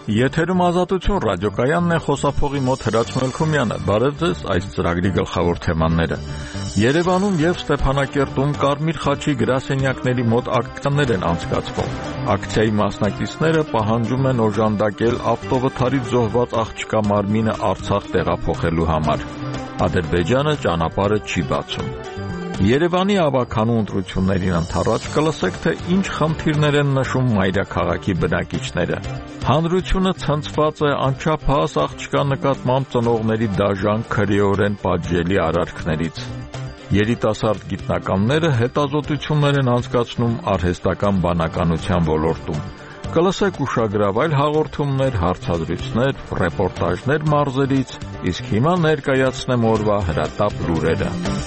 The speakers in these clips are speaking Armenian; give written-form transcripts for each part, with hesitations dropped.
Եթերում Ազատություն ռադիոկայանն է, խոսափողի մոտ Հրաչ Մելքումյանը։ Բարև ձեզ, այս ծրագրի գլխավոր թեմաները։ Երևանում և Ստեփանակերտում Կարմիր խաչի գրասենյակների մոտ ակցիաներ են անցկացվում։ Ակցիայի մասնակիցները պահանջում են օժանդակել ավտովթարից զոհված աղջկա մարմինը Արցախ տեղափոխելու համար։ Ադրբեջանը ճանապարհը չի բացում։ Երևանի ավագանու ընտրություններին ընդառաջ կլսեք, թե ինչ խնդիրներ են նշում մայրաքաղաքի բնակիչները։ Հանրությունը ցնցված է անչափահաս աղջկա նկատմամբ ծնողների դաժան քրեորեն պատժելի արարքներից։ Երիտասարդ գիտնականները հետազոտություններ են անցկացնում արհեստական բանականության ոլորտում։ Կլսեք ուշագրավայր հաղորդումներ, հարցազրույցներ, ռեպորտաժներ մարզերից, իսկ հիմա ներկայացնեմ օրվա հրատապ լուրերը։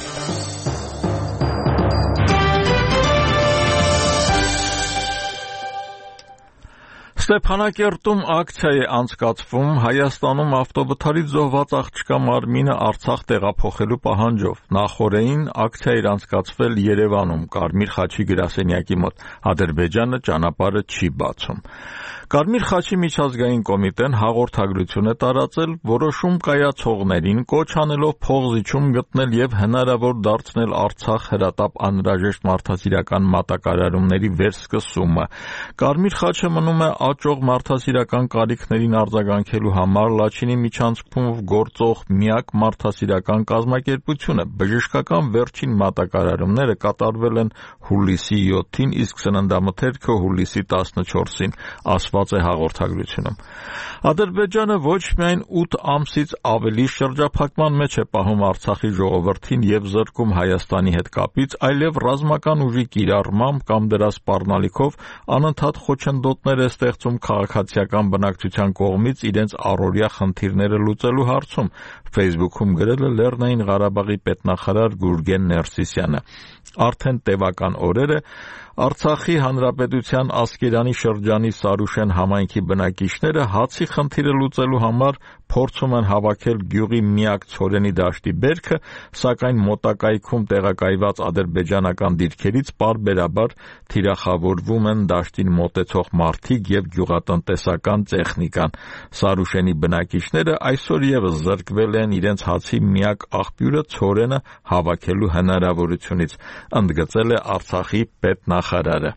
Ստեփանակերտում ակցիա է անցկացվում Հայաստանում ավտովթարից զոհված աղջկա մարմինը Արցախ տեղափոխելու պահանջով։ Նախօրեին ակցիա էր անցկացվել Երևանում Կարմիր խաչի գրասենյակի մոտ։ Ադրբեջանը ճանապարհը չի բացում։ Կարմիր խաչի միջազգային կոմիտեն հաղորդագրություն է տարածել որոշում կայացողներին, կոչ անելով փողզիջում գտնել եւ հնարավոր դարձնել Արցախ հրատապ անհրաժեշտ մարդասիրական մատակարարումների վերսկսումը։ Կարմիր խաչը մնում է աճող մարդասիրական կարիքներին արձագանքելու համար Լաչինի միջանցքում գործող միակ մարդասիրական կազմակերպությունը։ Բժշկական վերջին մատակարարումները կատարվել են հուլիսի 7-ին, իսկ սննդամթերքը հուլիսի 14-ին, ասված է հաղորդագրությունում։ Ադրբեջանը ոչ միայն 8 ամսից ավելի շրջափակման մեջ է պահում Արցախի ժողովրդին եւ զրկում Հայաստանի հետ կապից, այլև ռազմական ուժի կիրառմամբ կամ դրա սպառնալիքով անընդհատ խոչընդոտներ է ստեղծում քաղաքացիական բնակչության կողմից իրենց առօրյա խնդիրները լուծելու հարցում, Facebook-ում գրել է Լեռնային Ղարաբաղի պետնախարար Գուրգեն Ներսիսյանը։ Արդեն տևական օրեր է Արցախի Հանրապետության Ասկերանի շրջանի Սարուշեն համայնքի բնակիչները հացի խնդիրը լուծելու համար փորձում են հավաքել գյուղի միակ ցորենի դաշտի բերքը, սակայն մոտակայքում տեղակայված ադրբեջանական դիրքերից պարբերաբար թիրախավորվում են դաշտին մոտեցող մարդիկ եւ գյուղատնտեսական տեխնիկան։ Սարուշենի բնակիչները այսօր եւս զրկվել են իրենց հացի միակ աղբյուրը ցորենը հավաքելու հնարավորությունից, ընդգծել է Արցախի պետնախարարը։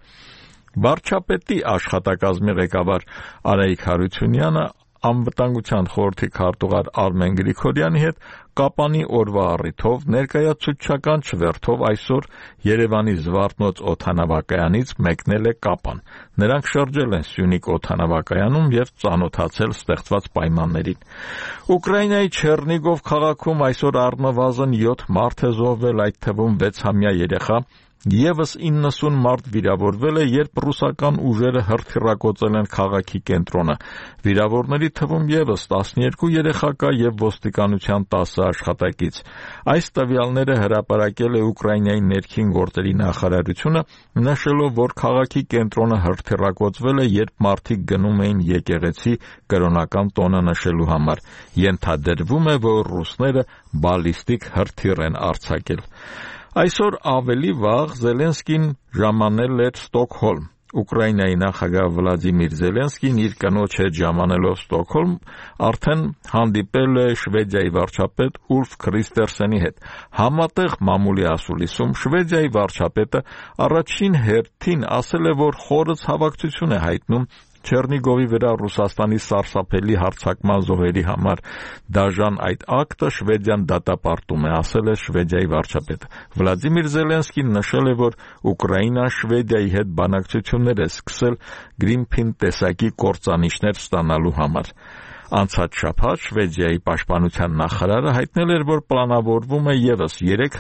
Վարչապետի աշխատակազմի ղեկավար Արայիկ Հարությունյանը Անվտանգության խորհրդի քարտուղար Արմեն Գրիգորյանի հետ Կապանի օրվա առիթով ներկայացուցչական չվերթով այսօր Երևանի Զվարթնոց օդանավակայանից մեկնել է Կապան։ Նրանք շրջել են Սյունիք օդանավակայանում եւ ծանոթացել ստեղծված պայմաններին։ Ուկրաինայի Չեռնիգով քաղաքում այսօր առնվազն 7 մարդ է զոհվել, այդ թվում 6-ամյա երեխա։ Եվս 90 մարդ վիրավորվել է, երբ ռուսական ուժերը հրթիռակոծել են քաղաքի կենտրոնը։ Վիրավորների թվում եւս 12 երեխա կա եւ ոստիկանության 10 աշխատակից։ Այս տվյալները հրապարակել է Ուկրաինայի ներքին գործերի նախարարությունը, նշելով, որ քաղաքի կենտրոնը հրթիռակոծվել է, երբ մարդիկ գնում էին եկեղեցի կրոնական տոնը նշելու համար։ Ենթադրվում է, որ ռուսները բալիստիկ հրթիռ են արձակել։ Այսօր ավելի վաղ Զելենսկին ժամանել էր Ստոկհոլմ։ Ուկրաինայի նախագահ Վլադիմիր Զելենսկին իր կնոջ հետ ժամանելով Ստոկհոլմ արդեն հանդիպել է Շվեդիայի վարչապետ Ուլֆ Քրիստերսենի հետ։ Համատեղ մամուլի ասուլիսում Շվեդիայի վարչապետը առաջին հերթին ասել է, որ խորը ցավակցություն է հայտնում Չեռնիգովի վրա Ռուսաստանի սարսափելի հարձակման զոհերի համար։ Դաժան այդ ակտը Շվեդիան դատապարտում է, ասել է Շվեդիայի վարչապետը։ Վլադիմիր Զելենսկին նշել է, որ Ուկրաինան Շվեդիայի հետ բանակցություններ է սկսել Գրինփին տեսակի կործանիչներ ստանալու համար։ Անցած շաբաթ Շվեդիայի պաշտպանության նախարարը հայտնել էր, որ պլանավորվում է եւս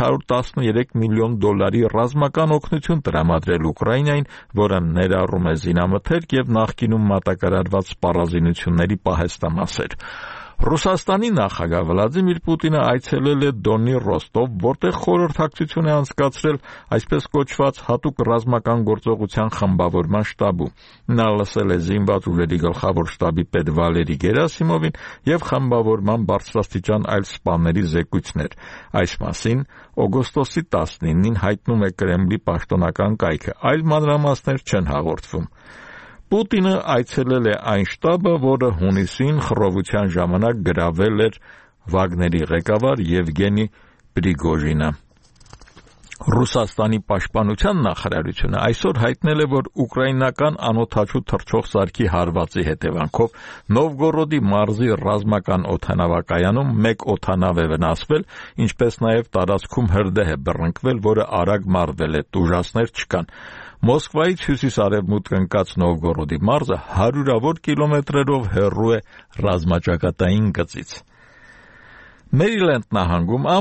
$313 միլիոն ռազմական օգնություն տրամադրել Ուկրաինային, որը ներառում է զինամթերք եւ նախկինում մատակարարված սպառազինությունների պահեստամասեր։ Ռուսաստանի նախագահ Վլադիմիր Պուտինը այցելել է Դոնի Ռոստով, որտեղ խորհրդակցություն է անցկացրել այսպես կոչված հատուկ ռազմական գործողության խմբավորման շտաբում։ Նա լսել է զինված ուժերի գլխավոր շտաբի պետ Վալերի Գերասիմովին եւ խմբավորման բարձրաստիճան այլ սպաների զեկույցներ։ Այս մասին օգոստոսի 19-ին հայտնում է Կրեմլի պաշտոնական կայքը, այլ մանրամասներ չեն հաղորդվում։ Պուտինը այցելել է այն շտաբը, որը հունիսին խռովության ժամանակ գրավել էր Վագների ղեկավար Եվգենի Պրիգոժինը։ Ռուսաստանի պաշտպանության նախարարությունը այսօր հայտնել է, որ ուկրաինական անօդաչու թռչող սարքի հարվածի հետևանքով Նովգորոդի մարզի ռազմական օդանավակայանում 1 օդանավ է վնասվել, ինչպես նաև տարածքում հրդեհ է բռնկվել, որը արագ մարվել է, տուժածներ չկան։ Մոսկվայից հյուսիս-արևմուտք ընկած Նովգորոդի մարզը հարյուրավոր կիլոմետրերով հեռու է ռազմաճակատային գծից։ Մերիլենդ նահանգում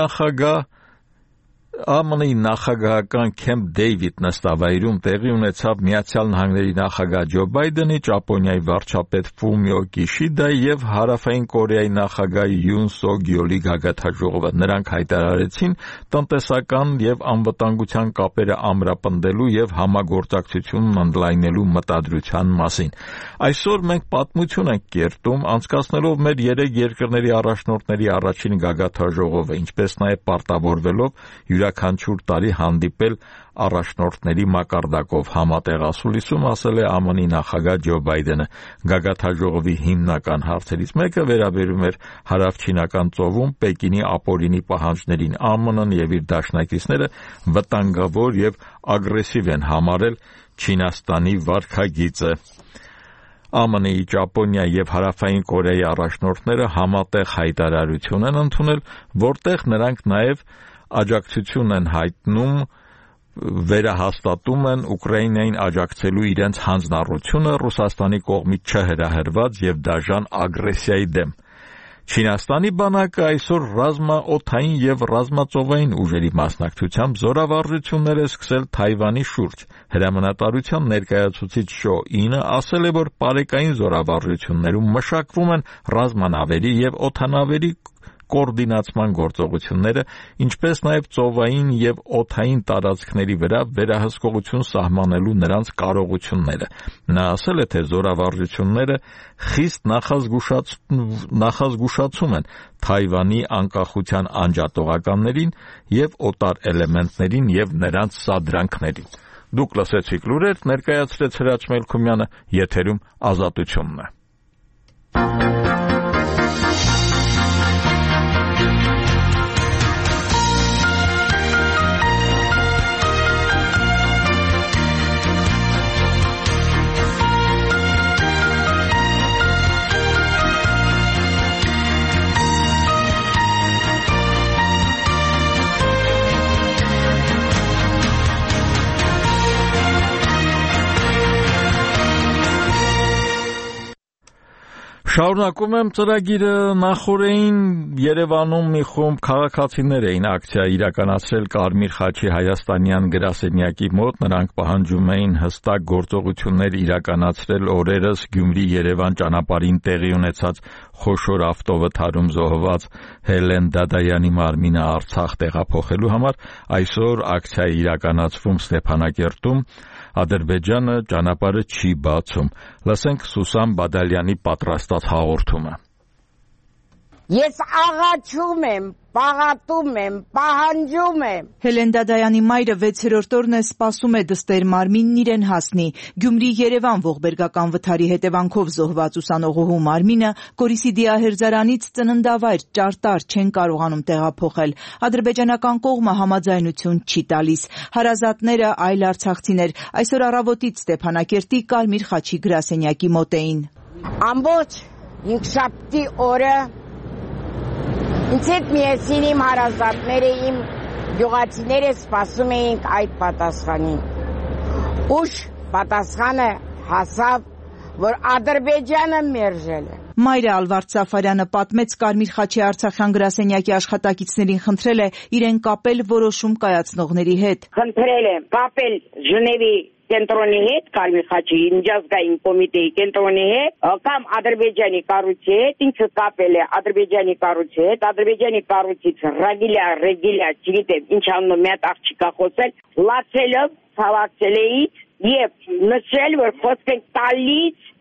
ԱՄՆ-ի նախագահական Քեմփ Դեյվիդ նստավայրում տեղի ունեցավ Միացյալ Նահանգների նախագահ Ջո Բայդենի, Ճապոնիայի վարչապետ Ֆումիո Կիշիդայի եւ Հարավային Կորեայի նախագահ Յուն Սոկ Յոլի գագաթնաժողովը։ Նրանք հայտարարեցին տնտեսական եւ անվտանգության կապերը ամրապնդելու եւ համագործակցությունն ընդլայնելու մտադրության մասին։ Այսօր մենք պատմություն ենք կերտում, անցկացնելով մեր 3 երկրների առաջնորդների առաջին գագաթնաժողովը, ինչպես նաեւ պարտավորվելով յուրաքանչյուր տարի հանդիպել առաջնորդների մակարդակով, համատեղ ասուլիսում ասել է ԱՄՆ-ի նախագահ Ջո Բայդենը։ Գագաթնաժողովի հիմնական հարցերից մեկը վերաբերում էր հարավչինական ծովում Պեկինի ապօրինի պահանջներին։ ԱՄՆ-ն եւ իր դաշնակիցները վտանգավոր եւ ագրեսիվ են համարել Չինաստանի վարքագիծը։ ԱՄՆ-ի, Ճապոնիայի եւ Հարավային Կորեայի առաջնորդները համատեղ հայտարարություն են ընդունել, որտեղ նրանք նաեւ աջակցություն են հայտնում, վերահաստատում են Ուկրաինային աջակցելու իրենց հանձնառությունը Ռուսաստանի կողմից չհրահրված եւ դաժան ագրեսիայի դեմ։ Չինաստանի բանակը այսօր ռազմաօդային եւ ռազմածովային ուժերի մասնակցությամբ զորավարժություններ է սկսել Թայվանի շուրջ։ Հրամանատարության ներկայացուցիչ Շո Ինը ասել է, որ պարեկային զորավարժություններում մշակվում են ռազմանավերի եւ օդանավերի կոորդինացման գործողությունները, ինչպես նաև ծովային եւ օդային տարածքների վրա վերահսկողություն սահմանելու նրանց կարողությունները։ Նա ասել է, թե զորավարժությունները խիստ նախազգուշացում են Թայվանի անկախության անջատողականներին եւ օտար էլեմենտներին եւ նրանց սադրանքներին։ Դուք լսեցիք լուրեր, ներկայացրեց Հրաչ Մելքումյանը, եթերում Ազատությունն է։ Շարունակում եմ ծրագիրը։ Նախորդին Երևանում մի խումբ քաղաքացիներ էին ակցիա իրականացրել Կարմիր խաչի հայաստանյան գրասենյակի մոտ։ Նրանք պահանջում էին հստակ գործողություններ իրականացրել օրերս Գյումրի-Երևան ճանապարհին տեղի ունեցած խոշոր ավտովթարում զոհված Հելեն Դադայանի մարմինը Արցախ տեղափոխելու համար։ Այսօր ակցիա է իրականացվում Ստեփանակերտում։ Ադրբեջանը ճանապարհը չի բացում։ Լսենք Սուսան Բադալյանի պատրաստած հաղորդումը։ Ես աղաչում եմ, պաղատում եմ, պահանջում եմ։ Հելեն Դադայանի մայրը 6-րդ օրն է սպասում է դստեր մարմինն իրեն հասնի։ Գյումրի-Երևան ողբերգական վթարի հետևանքով զոհված ուսանողուհու մարմինը Գորիսի դիահերձարանից ծննդավայր Ճարտար չեն կարողանում տեղափոխել։ Ադրբեջանական կողմը համաձայնություն չի տալիս։ Հարազատները, այլ արցախցիներ այսօր առավոտից Ստեփանակերտի Կարմիր խաչի գրասենյակի մոտ էին։ Ամբողջ հինգշաբթի օրը ինձ հետ միասին իմ հարազատները, իմ գյուղացիները սպասում էինք այդ պատասխանին։ Ուշ պատասխանը հասավ, որ Ադրբեջանը մերժել է։ Մայրը Ալվարդ Սաֆարյանը պատմեց Կարմիր խաչի Արցախյան գրասենյակի աշխատակիցներին խնդրել է իրեն կապել որոշում կայացնողների հետ։ Խնդրել եմ կապել Ժնևի կենտրոնի հետ, Կարմիր խաչի միջազգային կոմիտեի կենտրոնի հետ, կամ Ադրբեջանի կառույցի հետ, ինքը կապել է Ադրբեջանի կառույցի հետ, Ադրբեջանի կառույցից ռեգիլյա, չգիտեմ, ինչ անունով մի հատ աղջիկա խոսել, լացելով, ցավակցել էից եւ նշել, որ խոսք ենք տալիս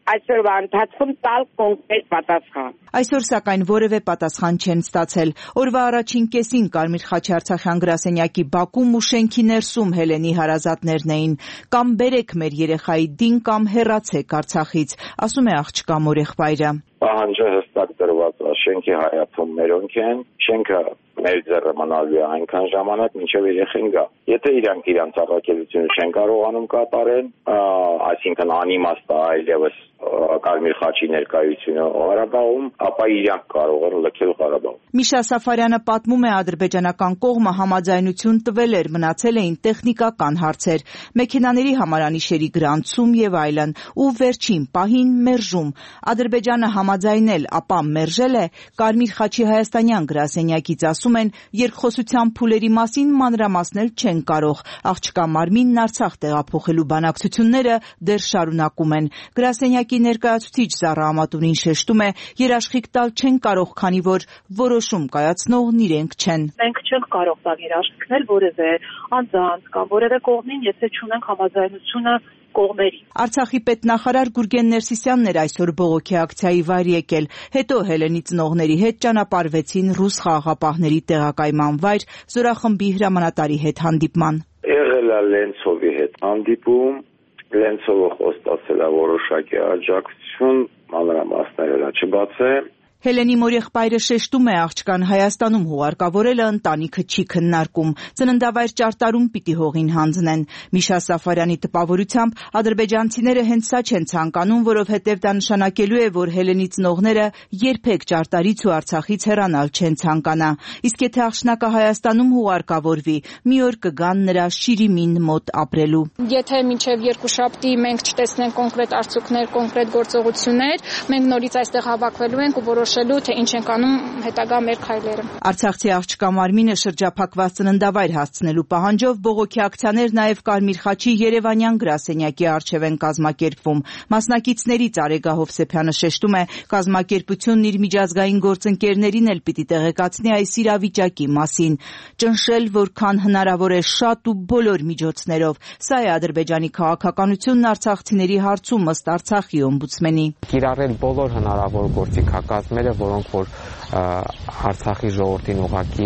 այսօրվա ընթացքում տալ կոնկրետ պատասխան։ Այսօր սակայն որևէ պատասխան չեն ստացել։ Օրվա առաջին կեսին Կարմիր խաչի Արցախյան գրասենյակի բակում ու շենքի ներսում Հելենի հարազատներն էին։ Կամ բերեք մեր երեխայի դին, կամ հեռացեք Արցախից, ասում է աղջկա մորեղբայրը։ Պահանջը հստակ դրված է, շենքի հայացում մերոնք են, շենքը մեր ձեռը մնալու է այնքան ժամանակ, մինչև երեխեն գա։ Եթե իրանք իրանց առաքելությունը չեն կարողանում կատարել, այսինքն անիմաստ է այլևս Կարմիր խաչի ներկայությունը Ղարաբաղում, ապա իրանք կարող են լքել Ղարաբաղ։ Միշա Սաֆարյանը պատմում է, ադրբեջանական կողմը համաձայնություն տվել էր, մնացել էին տեխնիկական հարցեր, մեքենաների համարանիշերի գրանցում եւ այլն, ու վերջին պահին մերժում։ Ադրբեջանը համաձայնել, ապա մերժել է։ Կարմիր խաչի հայաստանյան գրասենյակից ասում են, երկխոսության փուլերի մասին մանրամասնել չեն կարող։ Աղջկա մարմինն Արցախ տեղափոխելու բանակցությունները դեռ շարունակում են։ Գրասենյակի ներկայացուցիչ Զառա Ամատունին շեշտում է, երաշխիք տալ չեն կարող, քանի որ որոշում կայացնողն իրենք չեն։ Մենք չենք կարող տալ երաշխիքներ որևէ անձանց կամ որևէ կողմին, եթե չունենք համաձայնությունը կողմերի։ Արցախի պետնախարար Գուրգեն Ներսիսյանն էր այսօր բողոքի ակցիայի վայր եկել, հետո Հելենի ծնողների հետ ճանապարհվեցին ռուս խաղաղապահների տեղակայման վայր զորախմբի հրամանատարի հետ հանդիպման։ Եղել է Լենցովի հետ հանդիպում, Լենցովը խոստացել է որոշակի աջակցություն, մանրամասները չբացել։ Հելենի մորեղբայրը շեշտում է, աղջկան Հայաստանում հուղարկավորելը ընտանիքը չի քննարկում, ծննդավայր ճարտարում պիտի հողին հանձնեն։ Միշա Սաֆարյանի տպավորությամբ ադրբեջանցիները հենց սա չեն ցանկանում, որովհետև դա նշանակելու է, որ Հելենի ծնողները երբեք ճարտարից ու Արցախից հեռանալ չեն ցանկանա։ Իսկ եթե աղջնակը Հայաստանում հուղարկավորվի, մի օր կգան նրա Շիրիմին մոտ ապրելու։ Եթե մինչև երկուշաբթի մենք չտեսնենք կոնկրետ արդյունքներ, կոնկրետ գործողություններ, մենք նորից այստեղ հավաքվելու ենք ու որոշելու, թե ինչ ենք անում հետագա մեր քայլերը։ Արցախցի աղջկա մարմինը շրջափակված ծննդավայր հասցնելու պահանջով բողոքի ակցիաներ նաև Կարմիր խաչի Երևանյան գրասենյակի առջև են կազմակերպվում։ Մասնակիցներից Արեգա Հովսեփյանը շեշտում է, կազմակերպությունն իր միջազգային գործընկերներին էլ պիտի տեղեկացնի այս իրավիճակի մասին, ճնշել որքան հնարավոր է շատ ու բոլոր միջոցներով։ Սա է Ադրբեջանի քաղաքականությունն արցախցիների հարցում ըստ Արցախի օմբուդսմենի։ Կիրառել բոլոր հնարավոր գործիքակազմերը, որոնք որ Արցախի ժողովրդին ուղղակի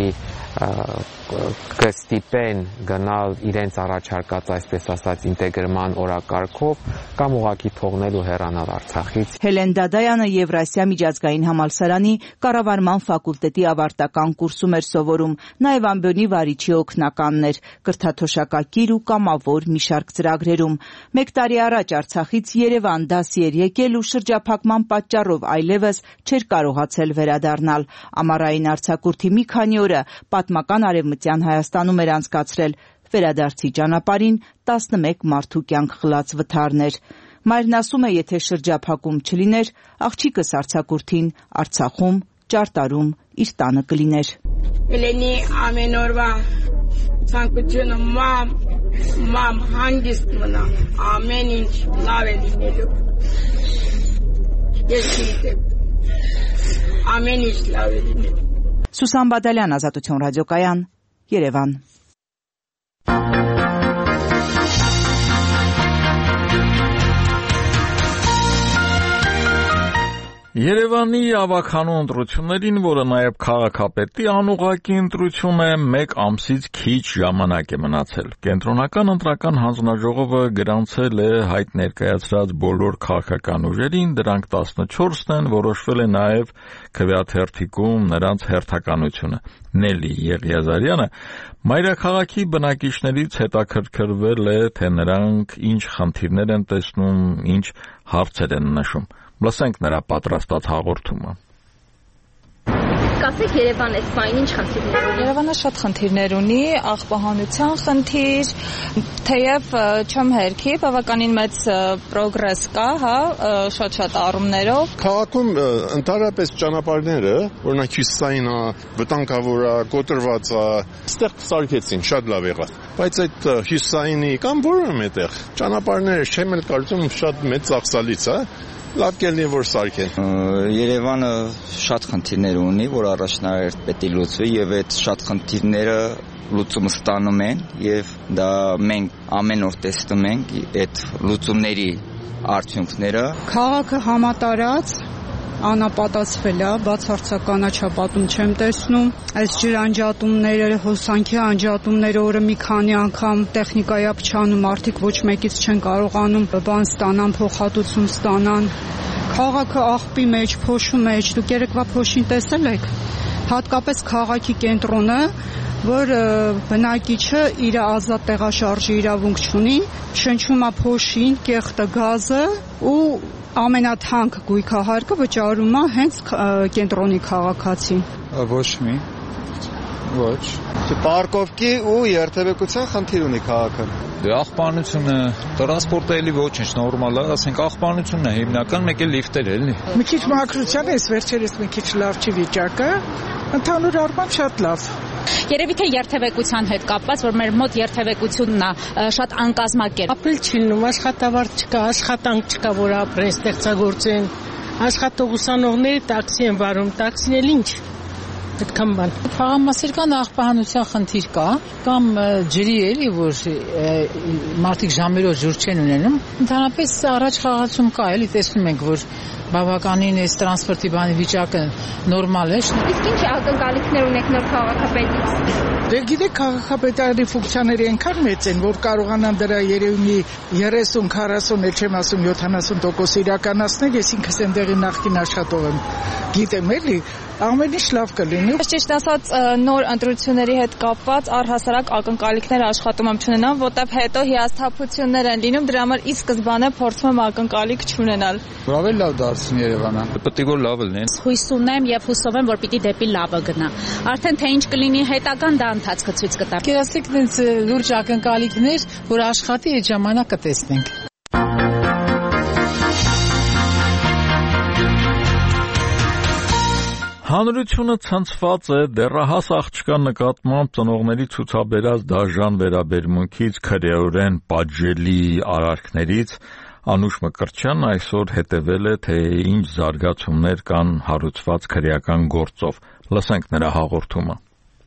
կստիպեն գնալ իրենց առաջարկած, այսպես ասած, ինտեգրման օրակարգով կամ ուղղակի թողնել ու հեռանալ Արցախից։ Հելեն Դադայանը Եվրասիա միջազգային համալսարանի կառավարման ֆակուլտետի ավարտական կուրսում էր սովորում, նաև ամբիոնի վարիչի օգնականն էր, կրթաթոշակակիր ու կամավոր մի շարք ծրագրերում։ 1 տարի առաջ Արցախից Երևան դասի էր եկել ու շրջափակման պատճառով այլևս չէր կարողացել վերադառնալ։ Ամառային արձակուրդի մի քանի օրը պատմական Արևմտյան Հայաստանում էր անցկացրել, վերադարձի ճանապարհին 11 մարդու կյանք խլած վթարներ։ Մայրն ասում է, եթե շրջափակում չլիներ, աղջիկս արձակուրդին Արցախում, ճարտարում իր տանը կլիներ։ Հելենի ամեն օրվա ցանկությունը մամ հանգիստ մնա, ամեն ինչ լավ է լինելու։ Ես գիտեմ, ամեն ինչ լավ է լինելու։ Սուսան Բադալյան, Ազատություն ռադիոկայան, Երևան։ Երևանի ավագանու ընտրություններին, որը նաև քաղաքապետի անուղղակի ընտրություն է, 1 ամսից քիչ ժամանակ է մնացել։ Կենտրոնական ընտրական հանձնաժողովը գրանցել է հայտ ներկայացրած բոլոր քաղաքական ուժերին, դրանք 14-ն են, որոշվել է նաև քվեաթերթիկում նրանց հերթականությունը։ Նելի Եղիազարյանը մայրաքաղաքի բնակիչներից հետաքրքրվել է, թե նրանք ինչ խնդիրներ են տեսնում, ինչ հարցեր են նշում։ Լսենք նրա պատրաստած հաղորդումը։ Կասեք Երևանը այս բանը ինչ խնդիրներ ունի։ Երևանը շատ խնդիրներ ունի, աղբահանության խնդիր, թեև չեմ հերքի, բավականին մեծ պրոգրես կա, շատ առումներով։ Քաղաքում ընդհանրապես ճանապարհները, օրինակ հյուսիսային վտանգավոր է, կոտրված է, այստեղ սարքեցին, շատ լավ եղավ։ Բայց այդ հյուսիսայինի կամ որևէ մետեղ ճանապարհները չեմ էլ կարծում շատ մեծ ծախսալից է։ Լավ կելնի որ սարքեն։ Երևանը շատ խնդիրներ ունի, որ առաջնահերթ պետք է լուծվի, եւ այդ շատ խնդիրները լուծում ստանում են եւ դա մենք ամեն օր տեսնում ենք այդ լուծումների արդյունքները։ Քաղաքը համատարած անապատացվել է, բացարձական անջատում չեմ տեսնում։ Այս ջրանջատումները, հոսանքի անջատումները օրը մի քանի անգամ տեխնիկայա փչանում, արդիկ ոչ մեկից չեն կարողանում բան ստանան, փոխհատուցում ստանան։ Քաղաքը աղբի մեջ, փոշու մեջ, դուք երեկվա փոշին տեսել եք։ Հատկապես քաղաքի կենտրոնը, որ բնակիչը իր ազատ տեղաշարժի իրավունք չունի, շնչում է փոշին, կեղտը, գազը ու ամենաթանկ գույքահարկը վճարում է հենց կենտրոնի քաղաքացին։ Ոչ մի։ Ոչ։ Պարկովկի ու երթևեկության խնդիր ունի քաղաքը։ Դե աղբանությունը, տրանսպորտը էլի ոչինչ նորմալ է, ասենք աղբանությունն է հիմնական, մեկ էլ լիֆտեր էլի։ Մի քիչ մաքրության էս վերջերս մի քիչ լավ չի վիճակը, ընդհանուր առմամբ շատ լավ։ Երևի թե երթևեկության հետ կապված, որ մեր մոտ երթևեկությունն է շատ անկազմակերպ։ Ապրել չի լինում, աշխատավարձ չկա, աշխատանք չկա, որ ապրեն, ստեղծագործեն։ Աշխատող ուսանողները տաքսի են վարում, տաքսին էլ ինչ։ Այդքան բան։ Խաղամասերական աղբահանության խնդիր կա, կամ ջրի էլի, որ մարդիկ ժամերով ջուր չեն ունենում։ Ընդհանրապես առաջ խաղացում կա, էլի տեսնում ենք, որ բավականին այս տրանսպորտի բանի վիճակը նորմալ է։ Իսկ ինչ ակնկալիքներ ունեք նոր քաղաքապետից։ Դե գիտեք, քաղաքապետարանի ֆունկցիաները այնքան մեծ են, որ կարողանան դրա երևի 30-40, էլ չեմ ասում 70% իրականացնել, ես ինքս այնտեղի նախկին աշխատող եմ։ Գիտեմ էլի, ամեն ինչ լավ կլինի։ Ճիշտ ասած, նոր ընտրությունների հետ կապված առհասարակ ակնկալիքներ աշխատում եմ չունենամ, որտեղ հետո հիասթափություններ են լինում, դրա համար ի սկզբանե փորձում եմ ակնկալիք չունենալ։ Ավելի լավ դարձնի Երևանը։ Պետք է որ լավը լինի։ Հույս ունեմ եւ հուսով եմ, որ պիտի դեպի լավը գնա։ Արդեն թե ինչ կլինի հետագան դա ընթացքը ցույց կտա։ Կերասիկ դենց լուրջ ակնկալիքներ, որ աշխատի այդ ժամանակ կտեսնենք։ Հանրությունը ցնցված է դեռահաս աղջկա նկատմամբ ծնողների ցուցաբերած դաժան վերաբերմունքից, քրեորեն պատժելի արարքներից։ Անուշ Մկրտչյանն այսօր հետևել է, թե ինչ զարգացումներ կան հարուցված քրեական գործով։ Լսենք նրա հաղորդումը։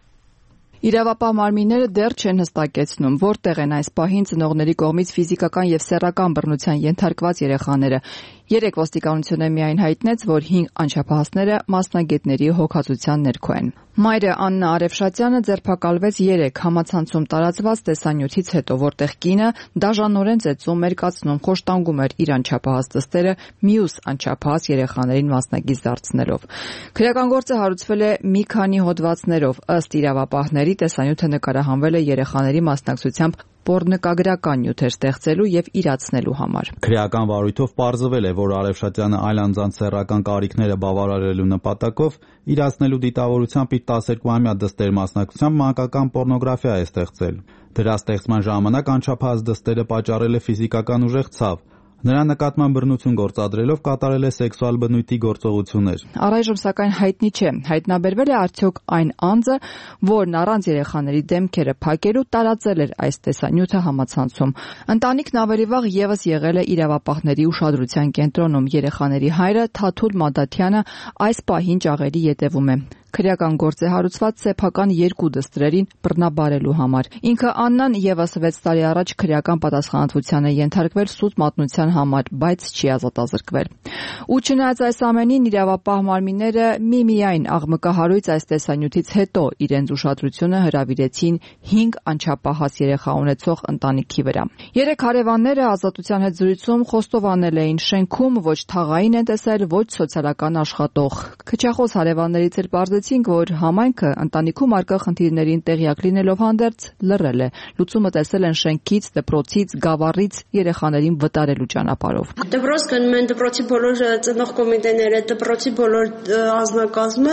Իրավապահ մարմինները դեռ չեն հստակեցնում, որտեղ են այս պահին ծնողների կողմից ֆիզիկական եւ սեռական բռնության ենթարկված երեխաները։ Երեք ոստիկանությունը միայն հայտնեց, որ 5 անչափահասները մասնագետների հոգացության ներքո են։ Մայրը Աննա Արևշատյանը ձերբակալվեց 3 համացանցում տարածված տեսանյութից հետո, որտեղ կինը դաժանորեն ծեծում էր, կացնում, խոշտանգում էր իր անչափահաս դստերը մյուս անչափահաս երեխաներին մասնակից դարձնելով։ Քրեական գործը հարուցվել է մի քանի հոդվածներով, ըստ իրավապահների տեսանյութը նկարահանվել է երեխաների մասնակցությամբ պոռնկագրական նյութեր ստեղծելու եւ իրացնելու համար։ Քրեական վարույթով պարզվել է, որ Արևշատյանը այլ անձանց սեռական կարիքները բավարարելու նպատակով իրացնելու դիտավորությամբ իր 12-ամյա դստեր մասնակցությամբ մանկական պոռնոգրաֆիա է ստեղծել։ Դրա ստեղծման ժամանակ անչափահաս դստերը պատճառել է ֆիզիկական ուժեղ ցավ։ Նրա նկատմամբ բռնություն գործադրելով կատարել է սեքսուալ բնույթի գործողություններ։ Առայժմ սակայն հայտնի չէ, հայտնաբերվել է արդյոք այն անձը, որն առանց երեխաների դեմքերը փակելու տարածել էր այս տեսանյութը համացանցում։ Ընտանիքն ավելի վաղ եւս եղել է իրավապահների ուշադրության կենտրոնում։ Երեխաների հայրը Թաթուլ Մադաթյանը այս պահին ճաղերի ետևում է։ Քրեական գործ է հարուցված սեփական 2 դստրերին բռնաբարելու համար։ Ինքը Աննան եւս 6 տարի առաջ քրեական պատասխանատվության է ենթարկվել սուտ մատնության համար, բայց չի ազատազրկվել։ Ու չնայած այս ամենին, իրավապահ մարմինները միմիայն աղմկահարույց այս տեսանյութից հետո իրենց ուշադրությունը հրավիրեցին 5 անչափահաս երեխա ունեցող ընտանիքի վրա։ 3 հարևանները ազատության հետ զրույցում խոստովանել էին, շենքում ոչ թաղային են տեսել, ոչ սոցիալական աշխատող։ Քչախոս հարևաններից էլ պարզեցինք, որ համայնքը ընտանիքում արկա խնդիրներին տեղյակ լինելով հանդերձ լռել է։ Լուծումը տեսել են շենքից, դպրոցից, գավառից երեխաներին վտարելու ճանապարհով։ Դպրոց գնում են դպրոցի բոլոր ծնող կոմիտեները, դպրոցի բոլոր անձնակազմը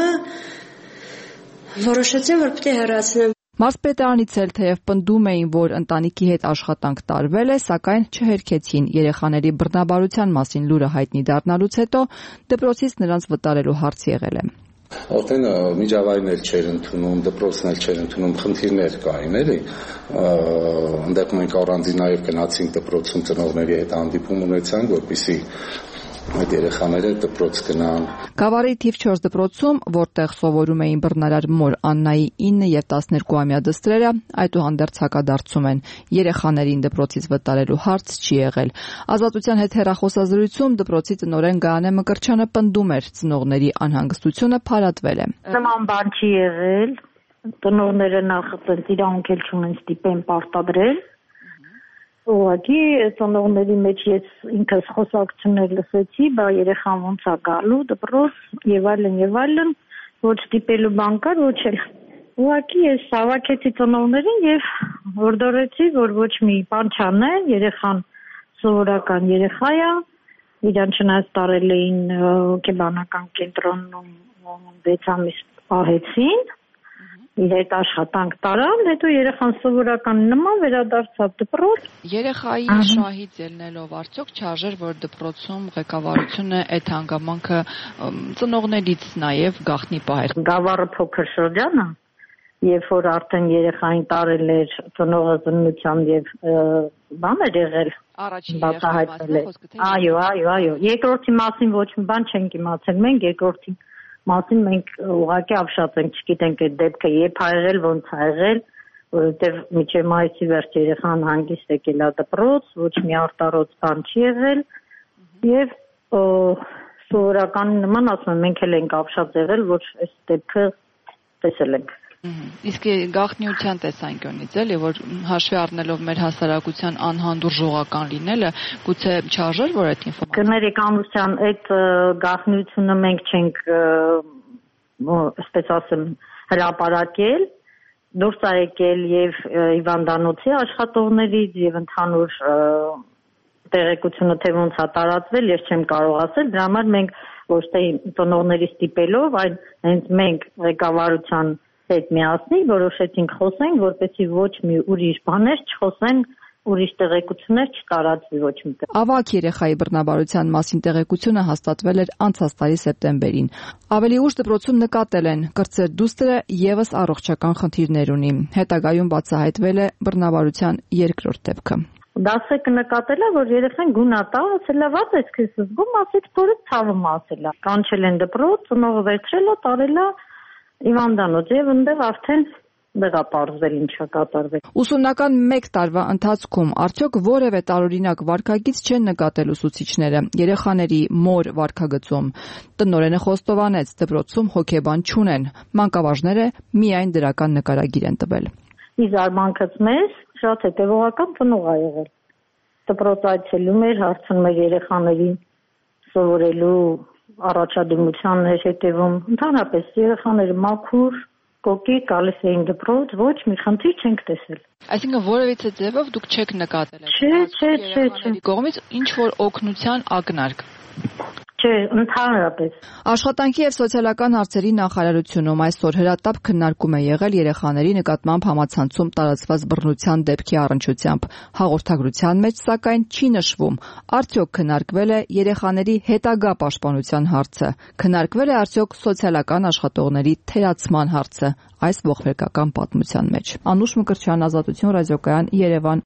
որոշեցին, որ պետք է հեռացնեն։ Մարզպետարանից էլ թեև պնդում էին, որ ընտանիքի հետ աշխատանք տարվել է, սակայն չհերքեցին։ Երեխաների բռնաբարության մասին լուրը հայտնի դառնալուց հետո դպրոցից նրանց վտարելու հարց եղել է։ Արդեն միջավայրն էլ չէր ընդունում, դպրոցն էլ չէր ընդունում, խնդիրներ կային էլի։ Այնտեղ մենք առանձին նաև գնացինք դպրոցում ծնողների հետ հանդիպում ունեցանք, որպեսզի այդ երեխաները դպրոց գնան։ Գավառի թիվ 4 դպրոցում, որտեղ սովորում էին բռնարար մոր Աննայի 9 եւ 12-ամյա դստրերը, այդուհանդերձ հակադարձում են։ Երեխաներին դպրոցից վտարելու հարց չի եղել։ Ազատության հետ հեռախոսազրույցում դպրոցի տնօրեն Գայանե Մկրտչյանը պնդում էր, ծնողների անհանգստությունը փարատվել է։ Նման բան չի եղել։ Ծնողները նախ իրավունք էլ չունեն ստիպեն պարտադրել։ Ուղղակի ծնողների մեջ ես ինքս խոսակցություններ լսեցի, բա երեխան ոնց է գալու դպրոց եւ այլն, ոչ ստիպելու բան կար, ոչ էլ։ Ուղղակի ես հավաքեցի ծնողներին եւ հորդորեցի, որ ոչ մի բան չանեն, երեխան սովորական երեխա է, իրան չնայած տարել էին հոգեբանական կենտրոնում 6 ամիս պահեցին։ Իր հետ աշխատանք տարան, հետո երեխան սովորական նման վերադարձավ դպրոց։ Երեխայի շահից ելնելով արդյոք չարժեր, որ դպրոցում ղեկավարությունը այդ հանգամանքը ծնողներից նաև գաղտնի պահեր։ Գավառը փոքր շրջան է, երբ որ արդեն երեխային տարել էր ծնողը ծնունությամբ եւ բան էր եղել։ Առաջին երեխայի Այո։ Երկրորդի մասին ոչ մի բան չենք իմացել, մենք երկրորդի մասին մենք ուղղակի ապշած ենք, չգիտենք այդ դեպքը երբ ա եղել, ոնց ա եղել, որովհետև մինչև մայիսի վերջ երեխան հանգիստ եկել է դպրոց, ոչ մի արտարոց բան չի եղել եւ սովորական նման ասում եմ, մենք էլ ենք ապշած եղել, որ այս դեպքը տեսել ենք։ Իսկ գաղտնիության տեսանկյունից էլի, որ հաշվի առնելով մեր հասարակության անհանդուրժողական լինելը, գուցե չարժեր, որ այդ ինֆորմացիան։ Կներեկանության այդ գաղտնիությունը մենք չենք, ասպես ասեմ, հրապարակել, դուրս ա եկել եւ հիվանդանոցի աշխատողներից եւ ընդհանուր տեղեկությունը թե ոնց ա տարածվել, ես չեմ կարող ասել, դրա համար մենք ոչ թե ծնողների ստիպելով, այլ հենց մենք ղեկավարության հետ միասին որոշեցինք խոսենք, որպեսզի ոչ մի ուրիշ բաներ չխոսեն, ուրիշ տեղեկություններ չտարածվի ոչ միտեղ։ Ավագ երեխայի բռնաբարության մասին տեղեկությունը հաստատվել էր անցած տարի սեպտեմբերին։ Ավելի ուշ դպրոցում նկատել են, կրտսեր դուստրը եւս առողջական խնդիրներ ունի։ Հետագայում բացահայտվել է բռնաբարության երկրորդ դեպքը։ Դասը նկատել է, որ երեխան գունատա, ասել է, «Ված ես քեզ զգում», ասեց, «Փորը ցավում ասել է»։ Կանչել են դպրոց, ծնողը վերցրել է, տարել է հիվանդանոց եւ այնտեղ արդեն դեղապարզվել ինչա կատարվել։ Ուսումնական 1 տարվա ընթացքում արդյոք որևէ տարօրինակ վարքագիծ չեն նկատել ուսուցիչները երեխաների մոր վարքագծում։ Տնօրենը խոստովանեց, դպրոցում հոգեբան չունեն, մանկավարժները միայն դրական նկարագիր են տվել։ Ի զարմանքս մեզ շատ հետևողական ծնող ա եղել։ Դպրոց այցելում էր, հարցնում էր երեխաներին սովորելու առաջադիմության հետևում, ընդհանրապես երեխաները մաքուր, կոկի գալիս էին դպրոց, ոչ մի խնդիր չենք տեսել։ Այսինքն որևիցե ձևով դուք չեք նկատել Չէ։ Կողմից ինչ որ օգնության ակնարկ։ Չէ, ընդհանրապես։ Աշխատանքի եւ սոցիալական հարցերի նախարարությունում այսօր հրատապ քննարկում է եղել երեխաների նկատմամբ համացանցում տարածված բռնության դեպքի առնչությամբ։ Հաղորդագրության մեջ սակայն չի նշվում, արդյոք քննարկվել է երեխաների հետագա պաշտպանության հարցը, քննարկվել է արդյոք սոցիալական աշխատողների թերացման հարցը այս ողբերգական պատմության մեջ։ Անուշ Մկրտչյան, Ազատություն, ռադիոկայան, Երևան։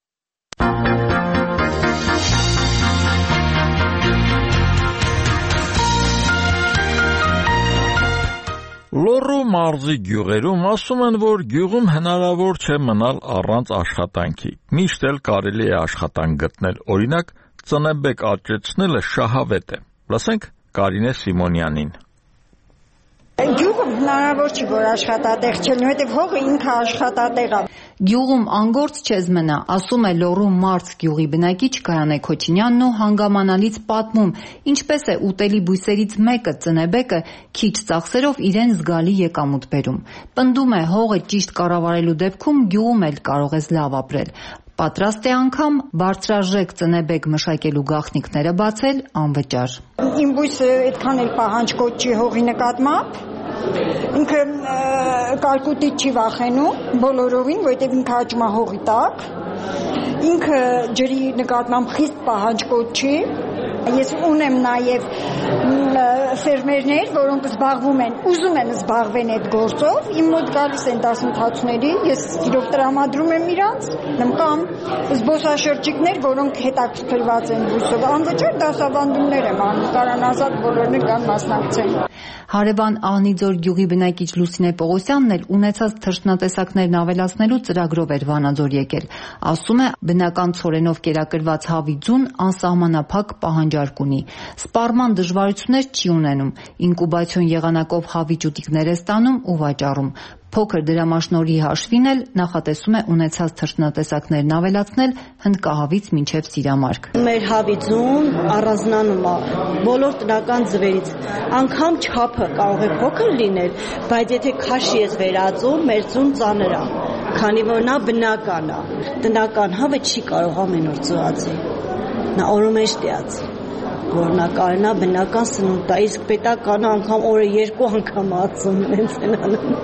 Լոռու մարզի գյուղերում ասում են, որ գյուղում հնարավոր չէ մնալ առանց աշխատանքի։ Միշտ էլ կարելի է աշխատանք գտնել։ Օրինակ, ծնեբեկ աճեցնելը շահավետ է։ Լսենք Կարինե Սիմոնյանին։ Գյուղում հնարավոր չի, որ աշխատատեղ չլինի, որովհետև հողը ինքը աշխատատեղ է։ Գյուղում անգործ չես մնա, ասում է Լոռու մարզ գյուղի բնակիչ Գայանե Քոչինյանն ու հանգամանալից պատմում, ինչպես է ուտելի բույսերից մեկը ծնեբեկը քիչ ծախսերով իրեն զգալի եկամուտ բերում։ Պնդում է, հողը ճիշտ կառավարելու դեպքում գյուղում էլ կարող ես լավ ապրել։ Պատրաստ է անգամ բարձրաժեք ծնեբեկ մշակելու գաղտնիքները բացել անվճար։ Իմ բույսը այդքան էլ պահանջկոտ չի հողի նկատմամբ։ Ինքը կարկուտից չի վախենում բոլորովին, որովհետև ինքը աճում է հողի տակ։ Ինքը ջրի նկատմամբ խիստ պահանջկոտ չի։ Ես ունեմ նաև ֆերմերներ, որոնք զբաղվում են, ուզում են զբաղվեն այդ գործով, իմ մոտ գալիս են դասընթացների, ես իրոք տրամադրում եմ իրանց, կամ զբոսաշրջիկներ, որոնք հետաքրքրված են բույսով, անվճար դասավանդումներ եմ անում, կարան ազատ բոլորն կան մասնակցեն։ Հարևան Աղնիձոր գյուղի բնակիչ Լուսինե Պողոսյանն էլ ունեցած թռչնատեսակներն ավելացնելու ծրագրով էր Վանաձոր եկել։ Ասում է, բնական ցորենով կերակրված հավի ձուն անսահմանափակ պահանջարկ ունի։ Սպառման դժվարություններ չի ունենում։ Ինկուբացիոն եղանակով հավի ճուտիկներ է ստանում ու վաճառում։ Փոքր դրամաշնորհի հաշվին էլ նախատեսում է ունեցած թռչնատեսակներն ավելացնել հնդկահավից մինչև սիրամարգ։ Մեր հավի ձուն առանձնանում է բոլոր տնական ձվերից, անգամ չափը կարող է փոքր լինել, բայց եթե քաշի ես վերածում, մեր ձուն ծանր է, քանի որ նա բնական է։ Տնական հավը չի կարող ամեն օր ծուացի, նա օրոմեջ տիացի, որ նա կարողանա բնական սնունդ տա, իսկ պետականը անգամ օրը 2 անգամ ածում հենց են անում։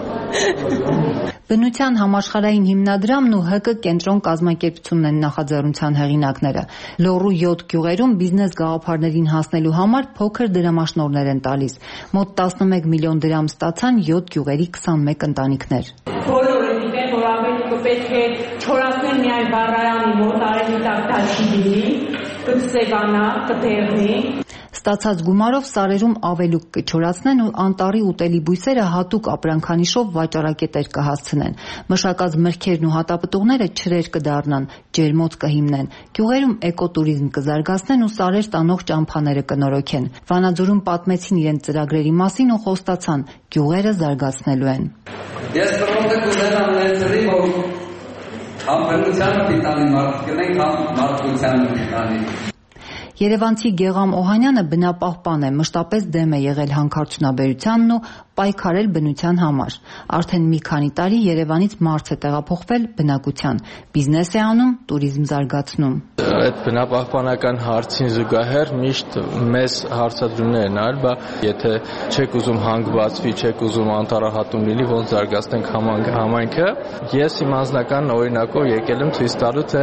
Բնության համաշխարհային հիմնադրամն ու ՀԿ կենտրոն կազմակերպությունն են նախաձեռնության հեղինակները։ Լոռու 7 գյուղերում բիզնես գաղափարներին հասնելու համար փոքր դրամաշնորհներ են տալիս։ Մոտ 11 միլիոն դրամ ստացան 7 գյուղերի 21 ընտանիքներ։ Բոլորը գիտեն, որ ավելի պետք է չորացնել միայն բառարանի մոտ, արևի տակ դա չի լինի, կսեվանա, կդեղնի։ Ստացած գումարով սարերում ավելուկ կչորացնեն ու անտառի ուտելի բույսերը հատուկ ապրանքանիշով վաճառակետեր կհասցնեն։ Մշակած մրգերն ու հատապտուղները ջրեր կդառնան, ջերմոց կհիմնեն։ Գյուղերում էկոտուրիզմ կզարգացնեն ու սարեր տանող ճամփաները կնորոգեն։ Վանաձորում պատմեցին իրենց ծրագրերի մասին ու խոստացան՝ գյուղերը զարգացնելու են։ Ես պրոդը կուզենամ ներծրի, որ համ բնությանը պիտանի մարդ կնենք, համ մարդկությանը պիտանի։ Երևանցի Գեղամ Օհանյանը բնապահպան է, մշտապես դեմ է եղել հանքարդյունաբերությանն ու պայքարել բնության համար։ Արդեն մի քանի տարի Երևանից մարդ է տեղափոխվել բնակության, բիզնես է անում, տուրիզմ զարգացնում։ Այդ բնապահպանական հարցին զուգահեռ միշտ մեծ հարցադրումներ են արել, բա եթե չեք ուզում հանք բացվի, չեք ուզում անտառահատում լինի, ոնց զարգացնենք համայնքը։ Ես իմ անձնական օրինակով եկել եմ ցույց տալու, թե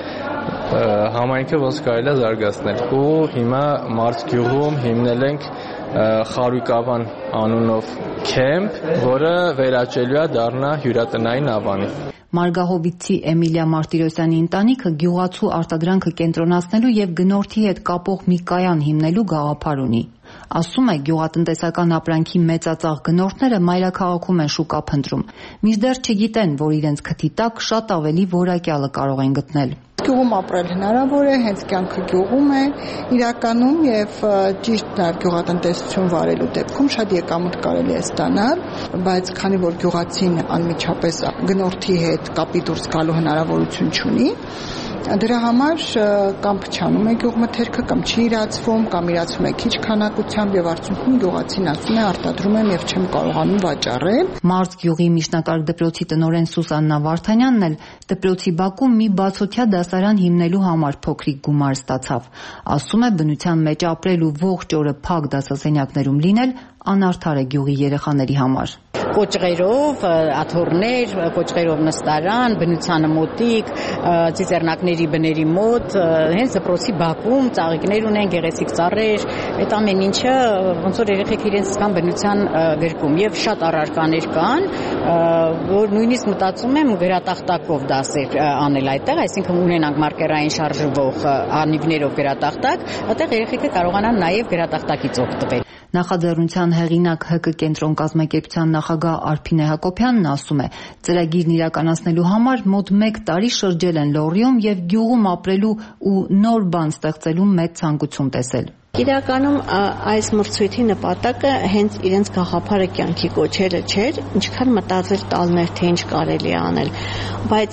համայնքը ոնց կարելի է զարգացնել ու հիմա Մարց գյուղում հիմնել ենք Խարույկավան անունով քեմփ, որը վերաճելու է դառնա հյուրատնային ավանի։ Մարգահովիցի Էմիլիա Մարտիրոսյանի ընտանիքը գյուղացու արտադրանքը կենտրոնացնելու եւ գնորդի հետ կապող մի կայան հիմնելու գաղափար ունի։ Ասում է, գյուղատնտեսական ապրանքի մեծածախ գնորդները մայրաքաղաքում են շուկա փնտրում։ Մինչդեռ չգիտեն, որ իրենց քթի տակ շատ ավելի որակյալը կարող են գտնել։ Գյուղում ապրել հնարավոր է, հենց կյանքը գյուղում է իրականում եւ ճիշտ գյուղատնտեսություն վարելու դեպքում շատ եկամուտ կարելի է ստանալ, բայց քանի որ գյուղացին անմիջապես գնորդի հետ կապի դուրս գալու հնարավորություն չունի, դրա համար կամ փչանում է գյուղմթերքը, կամ չի իրացվում, կամ իրացվում է քիչ քանակությամբ եւ արդյունքում գյուղացին ասում է արտադրում եմ եւ չեմ կարողանում վաճառել։ Մարց գյուղի միջնակարգ դպրոցի տնօրեն Սուսաննա Վարդանյանն էլ դպրոցի բակում մի բացօթյա դասարան հիմնելու համար փոքրիկ գումար ստացավ։ Ասում է, բնության մեջ ապրել ու ողջ օրը փակ դասասենյակներում լինել անարդար է գյուղի երեխաների համար։ Կոճղերով, աթոռներ, կոճղերով նստարան, բնությանը մոտիկ, ծիծեռնակների բների մոտ, հենց դպրոցի բակում ծաղիկներ ունեն, գեղեցիկ ծառեր, այդ ամեն ինչը ոնց որ երեխեք իրենց զգան բնության գրկում եւ շատ առարկաներ կան, որ նույնիսկ մտածում եմ գրատախտակով դասեր անել այդտեղ, այսինքն ունենանք մարկերային շարժվող անիվներով գրատախտակ, այդտեղ երեխեքը կարողանան նաեւ գրատախտակից օգտվել։ Նախաձեռնության հեղինակ ՀԿ կենտրոն կազմակերպության նախագահ Արփինե Հակոբյանն ասում է, ծրագիրն իրականացնելու համար մոտ 1 տարի շրջել են Լոռիում եւ գյուղում ապրելու ու նոր բան ստեղծելու մեծ ցանկություն տեսել։ Իրականում այս մրցույթի նպատակը հենց իրենց գաղափարը կյանքի կոչելը չէր, ինչքան մտածել տալներ, թե ինչ կարելի է անել, բայց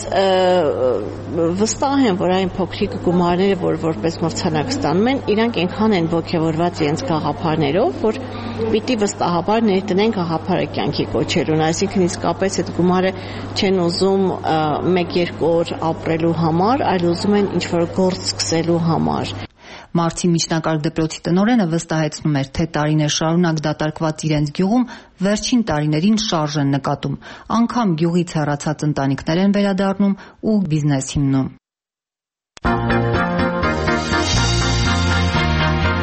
վստահ եմ, որ այն փոքրիկ գումարները, որ որպես մրցանակ ստանում են, իրանք այնքան են ոգևորված իրենց գաղափարներով, որ պիտի վստահաբար ներդնեն գաղափարը կյանքի կոչելուն, այսինքն իսկապես այդ գումարը չեն ուզում 1-2 օր ապրելու համար, այլ ուզում են ինչ-որ գործ սկսելու համար։ Մարցի միջնակարգ դպրոցի տնօրենը վստահեցնում էր, թե տարիներ շարունակ դատարկված իրենց գյուղում վերջին տարիներին շարժ են նկատում, անգամ գյուղից հեռացած ընտանիքներ են վերադառնում ու բիզնես հիմնում։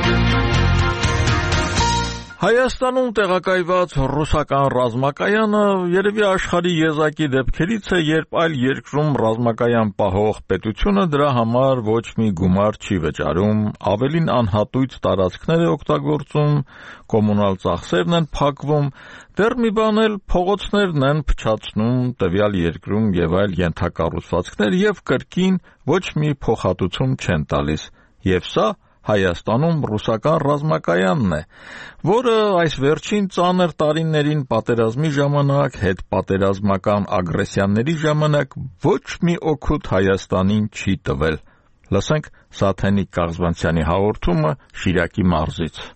Հայաստանում տեղակայված ռուսական ռազմակայանը երևի աշխարհի եզակի դեպքերից է, երբ այլ երկրում ռազմակայան պահող պետությունը դրա համար ոչ մի գումար չի վճարում, ավելին անհատույց տարածքներ է օգտագործում, կոմունալ ծախսերն են փակվում, դեռ մի բան էլ փողոցներն են փչացնում տվյալ երկրում եւ այլ ենթակառուցվածքներ եւ կրկին ոչ մի փոխհատուցում չեն տալիս։ Եվ սա Հայաստանում ռուսական ռազմակայանն է, որը այս վերջին ծանր տարիներին պատերազմի ժամանակ, հետպատերազմական ագրեսիաների ժամանակ ոչ մի օգուտ Հայաստանին չի տվել։ Լսենք Սաթենիկ Կաղզվանցյանի հաղորդումը Շիրակի մարզից։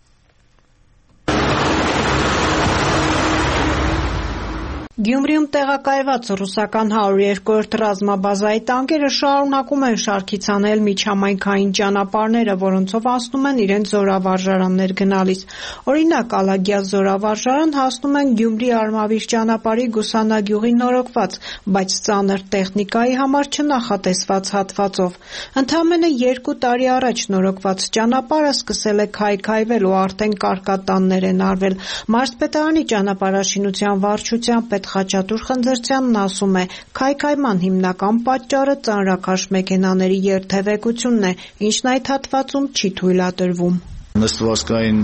Գյումրիում տեղակայված ռուսական 102-րդ ռազմաբազայի տանկերը շարունակում են շարքից անել միջհամայնքային ճանապարհները, որոնցով հասնում են իրենց զորավարժարաններ գնալիս։ Օրինակ, Ալագյազ զորավարժարան հասնում են Գյումրի Արմավիր ճանապարհի Գուսանագյուղի նորոգված, բայց ծանր տեխնիկայի համար չնախատեսված հատվածով։ Ընդամենը 2 տարի առաջ նորոգված ճանապարհը սկսել է քայքայվել ու արդեն կարկատաններ են արվել։ Մարզպետարանի ճանապարհաշինության վարչության պետ Խաչատուր Խնձրցյանն ասում է, քայքայման հիմնական պատճառը ծանրաքաշ մեքենաների երթևեկությունն է, ինչն այդ հատվածում չի թույլատրվում։ Նստվածքային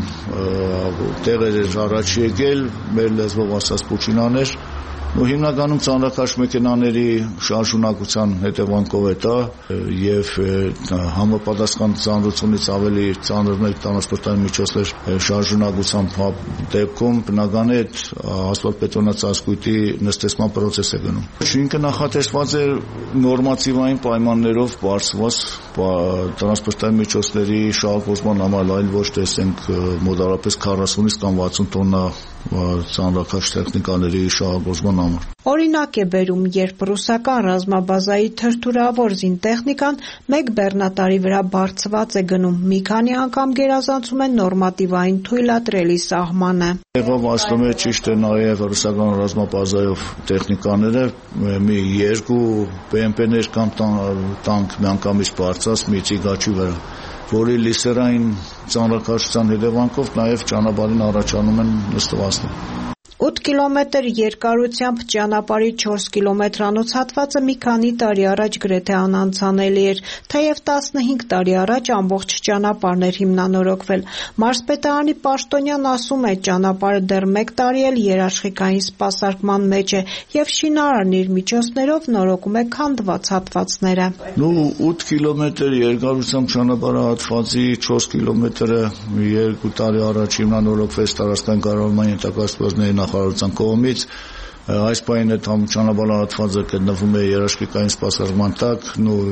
տեղեր էր առաջ եկել, մեր լեզվով ասած պուչինաներ, ու հիմնականում ծանրաքաշ մեքենաների շարժունակության հետևանքով է դա եւ համապատասխան ծանրությունից ավելի ծանրներ տրանսպորտային միջոցներ շարժունակության դեպքում բնական է ասֆալտբետոնացասկույթի նստեցման process է գնում։ Շինքը նախատեսված է նորմատիվային պայմաններով բարձրված տրանսպորտային միջոցների շահագործման համար, այլ ոչ թե ասենք մոտավորապես 40-ից կամ 60 տոննա ծանրաքաշ տեխնիկաների շահագործման համար։ Օրինակ է բերում, երբ ռուսական ռազմաբազայի թրթուրավոր զինտեխնիկան մեկ բեռնատարի վրա բարձված է գնում, մի քանի անգամ գերազանցում են նորմատիվային թույլատրելի սահմանը։ Եղավ ասում է ճիշտ է նաև ռուսական ռազմաբազայով տեխնիկաները մի 2 BMP-ներ կամ տանկ միանգամից բարձած մի ծիգաչի վրա, որի լիսերային ծանրակաշության հետևանքով նաև ճանապարհին առաջանում են նստվածքներ։ 8 կիլոմետր երկարությամբ ճանապարհի 4 կիլոմետրանոց հատվածը մի քանի տարի առաջ գրեթե անանցանելի էր, թեև 15 տարի առաջ ամբողջ ճանապարհն էր հիմնանորոգվել։ Մարզպետարանի պաշտոնյան ասում է, ճանապարհը դեռ 1 տարի էլ երաշխիքային սպասարկման մեջ է եւ շինարարն իր միջոցներով նորոգում է քանդված հատվածները։ 8 կիլոմետր երկարությամբ ճանապարհահատվածի 4 կիլոմետրը 2 տարի առաջ հիմնանորոգվեց տարածքային կառավարման ենթակարգվածների նախարարության կողմից, այս պահին այդ ճանապարհահատվածը գտնվում է երաշխիքային սպասարկման տակ,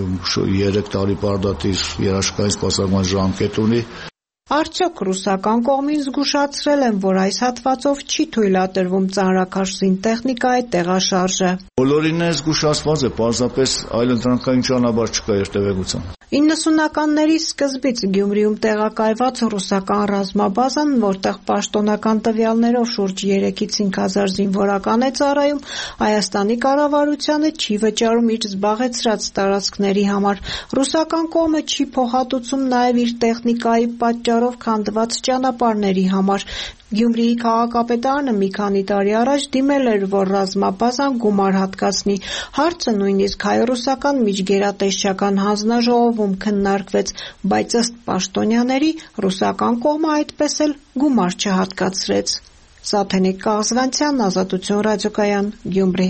3 տարի պարդատիր երաշխիքային սպասարկման ժամկետ ունի։ Արդյոք ռուսական կողմին զգուշացրել են, որ այս հատվածով չի թույլատրվում ծանրաքաշ զինտեխնիկայի տեղաշարժը։ Բոլորին է զգուշացված է, պարզապես այլընտրանքային ճանապարհ չկա երթևեկության։ 90-ականների սկզբից Գյումրիում տեղակայված ռուսական ռազմաբազան, որտեղ պաշտոնական տվյալներով շուրջ 3-ից 5000 զինվորական է ծառայում, Հայաստանի կառավարությանը չի վճարում իր զբաղեցրած տարածքների համար։ Ռուսական կողմը չի փոխհատուցում նաև իր տեխնիկայի պատճառով քանդված ճանապարհների համար։ Գյումրիի քաղաքապետարանը մի քանի տարի առաջ դիմել էր, որ ռազմաբազան գումար հատկացնի։ Հարցը նույնիսկ հայ-ռուսական միջգերատեսչական հանձնաժողովում քննարկվեց, բայց ըստ պաշտոնյաների ռուսական կողմը այդպես էլ գումար չհատկացրեց։ Սաթենիկ Կաղզվանցյան, Ազատություն ռադիոկայան, Գյումրի։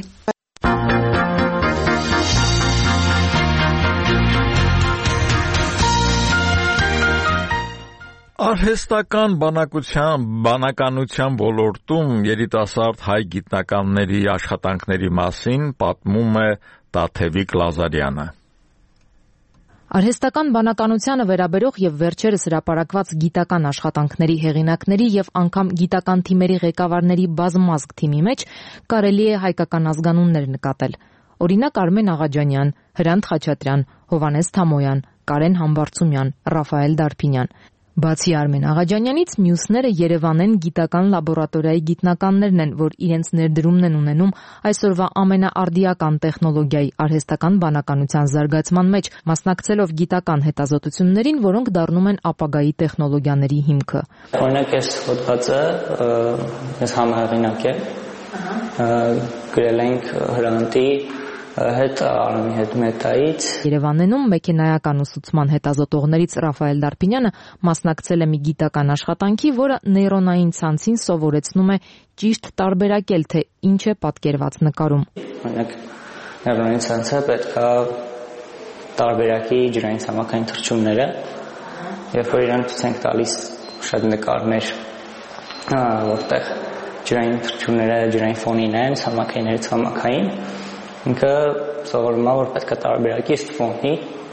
Արհեստական բանականության ոլորտում երիտասարդ հայ գիտնականների աշխատանքների մասին պատմում է Տաթևիկ Լազարյանը։ Արհեստական բանականությանը վերաբերող եւ վերջերս հրապարակված գիտական աշխատանքների հեղինակների եւ անգամ գիտական թիմերի ղեկավարների բազմազգ թիմի մեջ կարելի է հայկական ազգանուններ նկատել։ Օրինակ Արմեն Աղաջանյան, Հրանտ Խաչատրյան, Հովհաննես Թամոյան, Կարեն Համբարձումյան, Ռաֆայել Դարփինյան։ Բացի Արմեն Աղաջանյանից, մյուսները Երևանեն գիտական լաբորատորիայի գիտնականներն են, որ իրենց ներդրումն են ունենում այսօրվա ամենաարդիական տեխնոլոգիայի արհեստական բանականության զարգացման մեջ, մասնակցելով գիտական հետազոտություններին, որոնք դառնում են ապագայի տեխնոլոգիաների հիմքը։ Օրինակ այս հոդվածը ես համահեղինակ եմ, գրել ենք Հրանտի հետ Արամի հետ Մետայից։ Երևանում մեքենայական ուսուցման հետազոտողներից Ռաֆայել Դարպինյանը մասնակցել է մի գիտական աշխատանքի, որը նեյրոնային ցանցին սովորեցնում է ճիշտ տարբերակել, թե ինչ է պատկերված նկարում։ Օրինակ նեյրոնային ցանցը պետք է տարբերակի ջրային ցամաքային թռչունները, երբ որ իրան ցույց ենք տալիս շատ նկարներ, որտեղ ջրային թռչունները ջրային ֆոնին են, ցամաքայինները ցամաքային, ինքը սովորում է, որ պետք է տարբերակի ըստ ֆոնի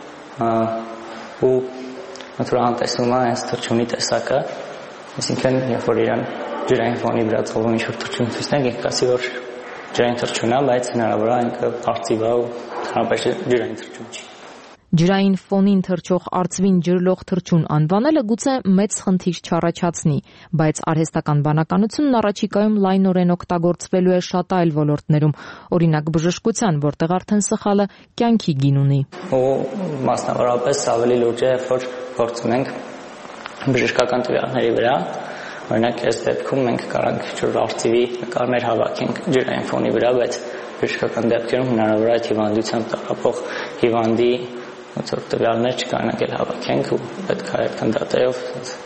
ու նատուրալն տեսնում է այս թռչունի տեսակը, այսինքն երբ որ իրան ջրային ֆոնի վրա ծովում ինչ-որ թռչուն ցույց տանք, ինքը կասի, որ ջրային թռչուն է, բայց հնարավոր է ինքը արծիվ է ու հանրապես ջրային թռչուն չի։ Ջրային ֆոնին թռչող արծվին ջրլող թռչուն անվանելը գուցե մեծ խնդիր չառաջացնի, բայց արհեստական բանականությունն առաջիկայում լայնորեն օգտագործվելու է շատ այլ ոլորտներում, օրինակ բժշկության, որտեղ արդեն սխալը կյանքի գին ունի։ Ու մասնավորապես ավելի լուրջ է, որ գործում ենք բժշկական տվյալների վրա, օրինակ այս դեպքում մենք կարանք ինչ-որ արծիվի նկարներ հավաքենք ջրային ֆոնի վրա, բայց բժշկական դեպքերում հնարավոր է այդ հիվանդությամբ տառապող հիվանդի տվյալներ չկարողանանք հավաքենք ու պետք է այդքան դատայով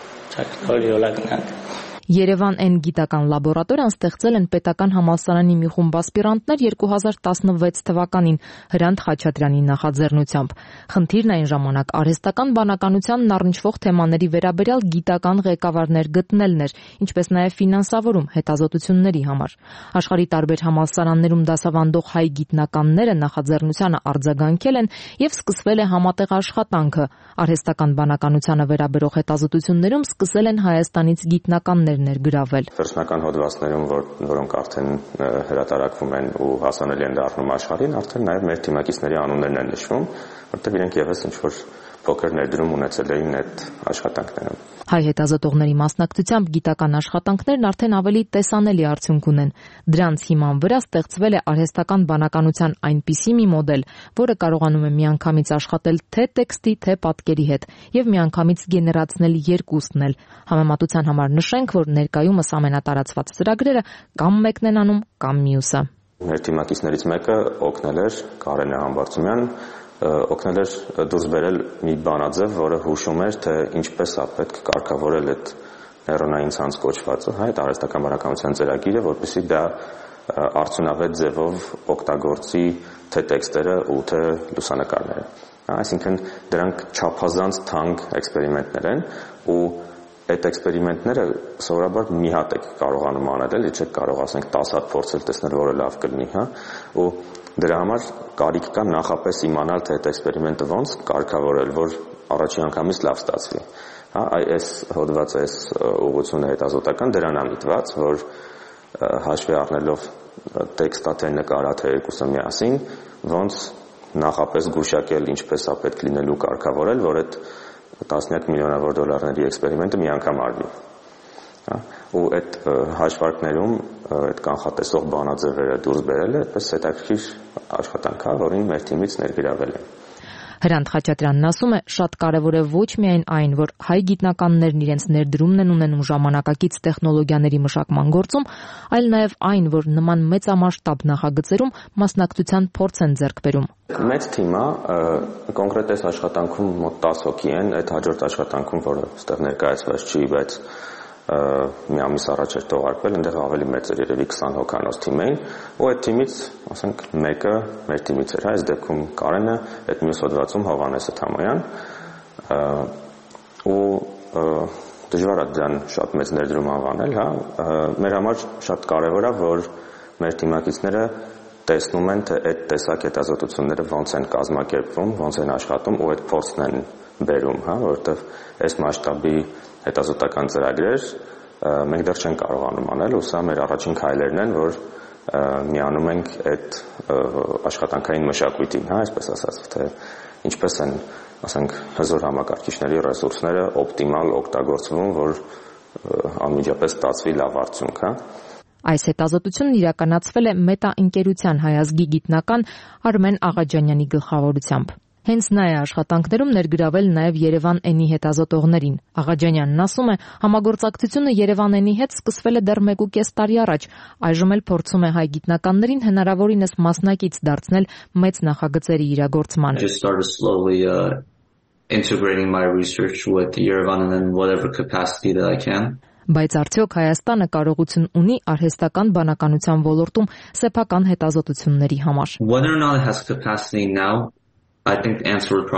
լիոլա գնանք։ Երևան N գիտական լաբորատորիան ստեղծել են պետական համալսարանի մի խումբ ասպիրանտներ 2016 թվականին Հրանտ Խաչատրյանի նախաձեռնությամբ։ Խնդիրն այն ժամանակ արհեստական բանականությանն առնչվող թեմաների վերաբերյալ գիտական ղեկավարներ գտնելն էր, ինչպես նաև ֆինանսավորում հետազոտությունների համար։ Աշխարհի տարբեր համալսարաններում դասավանդող հայ գիտնականները նախաձեռնությանը արձագանքել են եւ սկսվել է համատեղ աշխատանքը։ Արհեստական բանականությանը վերաբերող հետազոտություններում սկսել են Հայաստանից գիտնականներ ներգրավել։ Վերջնական հոդվածներում, որոնք արդեն հրատարակվում են ու հասանելի են դառնում աշխարհին, արդեն նաև մեր թիմակիցների անուններն են նշվում, որտեղ իրենք եւս ինչ-որ փոքր ներդրում ունեցել էին այդ աշխատանքներում։ Հայ հետազոտողների մասնակցությամբ գիտական աշխատանքներն արդեն ավելի տեսանելի արդյունք ունեն։ Դրանց հիման վրա ստեղծվել է արհեստական բանականության այնպիսի մի մոդել, որը կարողանում է միանգամից աշխատել թե տեքստի, թե պատկերի հետ եւ միանգամից գեներացնել երկուսն էլ։ Համեմատության համար նշենք, որ ներկայումս ամենատարածված ծրագրերը կամ մեկն են անում, կամ մյուսը։ Մեր թիմակիցներից մեկը օգնել էր Կարենե Համբարձումյան օգնել էր դուրս բերել մի բանաձև, որը հուշում էր, թե ինչպես է պետք կարգավորել այդ նեյրոնային ցանց կոչվածը, այդ արհեստական բանականության ծրագիրը, որպեսզի դա արդյունավետ ձևով օգտագործի թե տեքստերը ու թե լուսանկարները։ Այսինքն դրանք չափազանց թանկ էքսպերիմենտներ են ու այդ էքսպերիմենտները սովորաբար մի հատ եք կարողանում անել, չէ՞ կարող ասենք 10 հատ փորձել տեսնել, որը լավ կլինի, ու դրա համար կարիք կա նախապես իմանալ, թե այդ էքսպերիմենտը ոնց կարգավորել, որ առաջի անգամից լավ ստացվի։ Այս հոդվածը, այս ուղղությունը հետազոտական դրան է միտված, որ հաշվի առնելով տեքստը թե նկարը թե երկուսը միասին, ոնց նախապես գուշակել ինչպես է պետք լինելու կարգավորել, որ այդ տասնյակ միլիոնավոր դոլարների էքսպերիմենտը մի անգամ արվի։ Ու այդ հաշվարկներում այդ կանխատեսող բանաձևերը դուրս բերելը այդպես հետաքրքիր աշխատանք է, որին մեր թիմից ներգրավել են։ Հրանտ Խաչատրյանն ասում է, շատ կարևոր է ոչ միայն այն, որ հայ գիտնականներն իրենց ներդրումն են ունենում ժամանակակից տեխնոլոգիաների մշակման գործում, այլ նաև այն, որ նման մեծամասշտաբ նախագծերում մասնակցության փորձ են ձեռք բերում։ Մեծ թիմը կոնկրետ այս աշխատանքում մոտ 10 հոգի են, այդ հաջորդ աշխատանքում, որը այստեղ ներկայացված չի, բայց մի ամիս առաջ էր թողարկվել, այնտեղ ավելի մեծ էր, երևի 20 հոգանոց թիմ էին, ու այդ թիմից, ասենք, մեկը մեր թիմից էր, այս դեպքում Կարենը, այդ մյուս հոդվածում Հովհաննեսը Թամոյան, ու դժվար է դրան շատ մեծ ներդրում անվանել, մեր համար շատ կարևոր է, որ մեր թիմակիցները տեսնում են, թե այդ տեսակ հետազոտությունները ոնց են կազմակերպվում, ոնց են աշխատում ու այդ փորձն են բերում, որովհետև այս մասշտաբի հետազոտական ծրագրեր մենք դեռ չենք կարողանում անել, ու սա մեր առաջին քայլերն են, որ միանում ենք այդ աշխատանքային մշակույթին, այսպես ասած, թե ինչպես են ասենք հզոր համակարգիչների ռեսուրսները օպտիմալ օգտագործվում, որ անմիջապես ստացվի լավ արդյունք, հա։ Այս հետազոտությունն իրականացվել է Մետա ընկերության հայազգի գիտնական Արմեն Աղաջանյանի գլխավորությամբ։ Հենց նա է աշխատանքներում ներգրավել նաև Երևան-Էնի հետազոտողներին։ Աղաջանյանն ասում է, համագործակցությունը Երևան-Էնի հետ սկսվել է դեռ 1.5 տարի առաջ, այժմ էլ փորձում է հայ գիտնականներին հնարավորինս մասնակից դարձնել մեծ նախագծերի իրագործման։ Integrating my research with Yerevan in whatever capacity that I can. Բայց արդյոք Հայաստանը կարողություն ունի արհեստական բանականության ոլորտում սեփական հետազոտությունների համար։ Whether or not it has capacity now, I think the answer would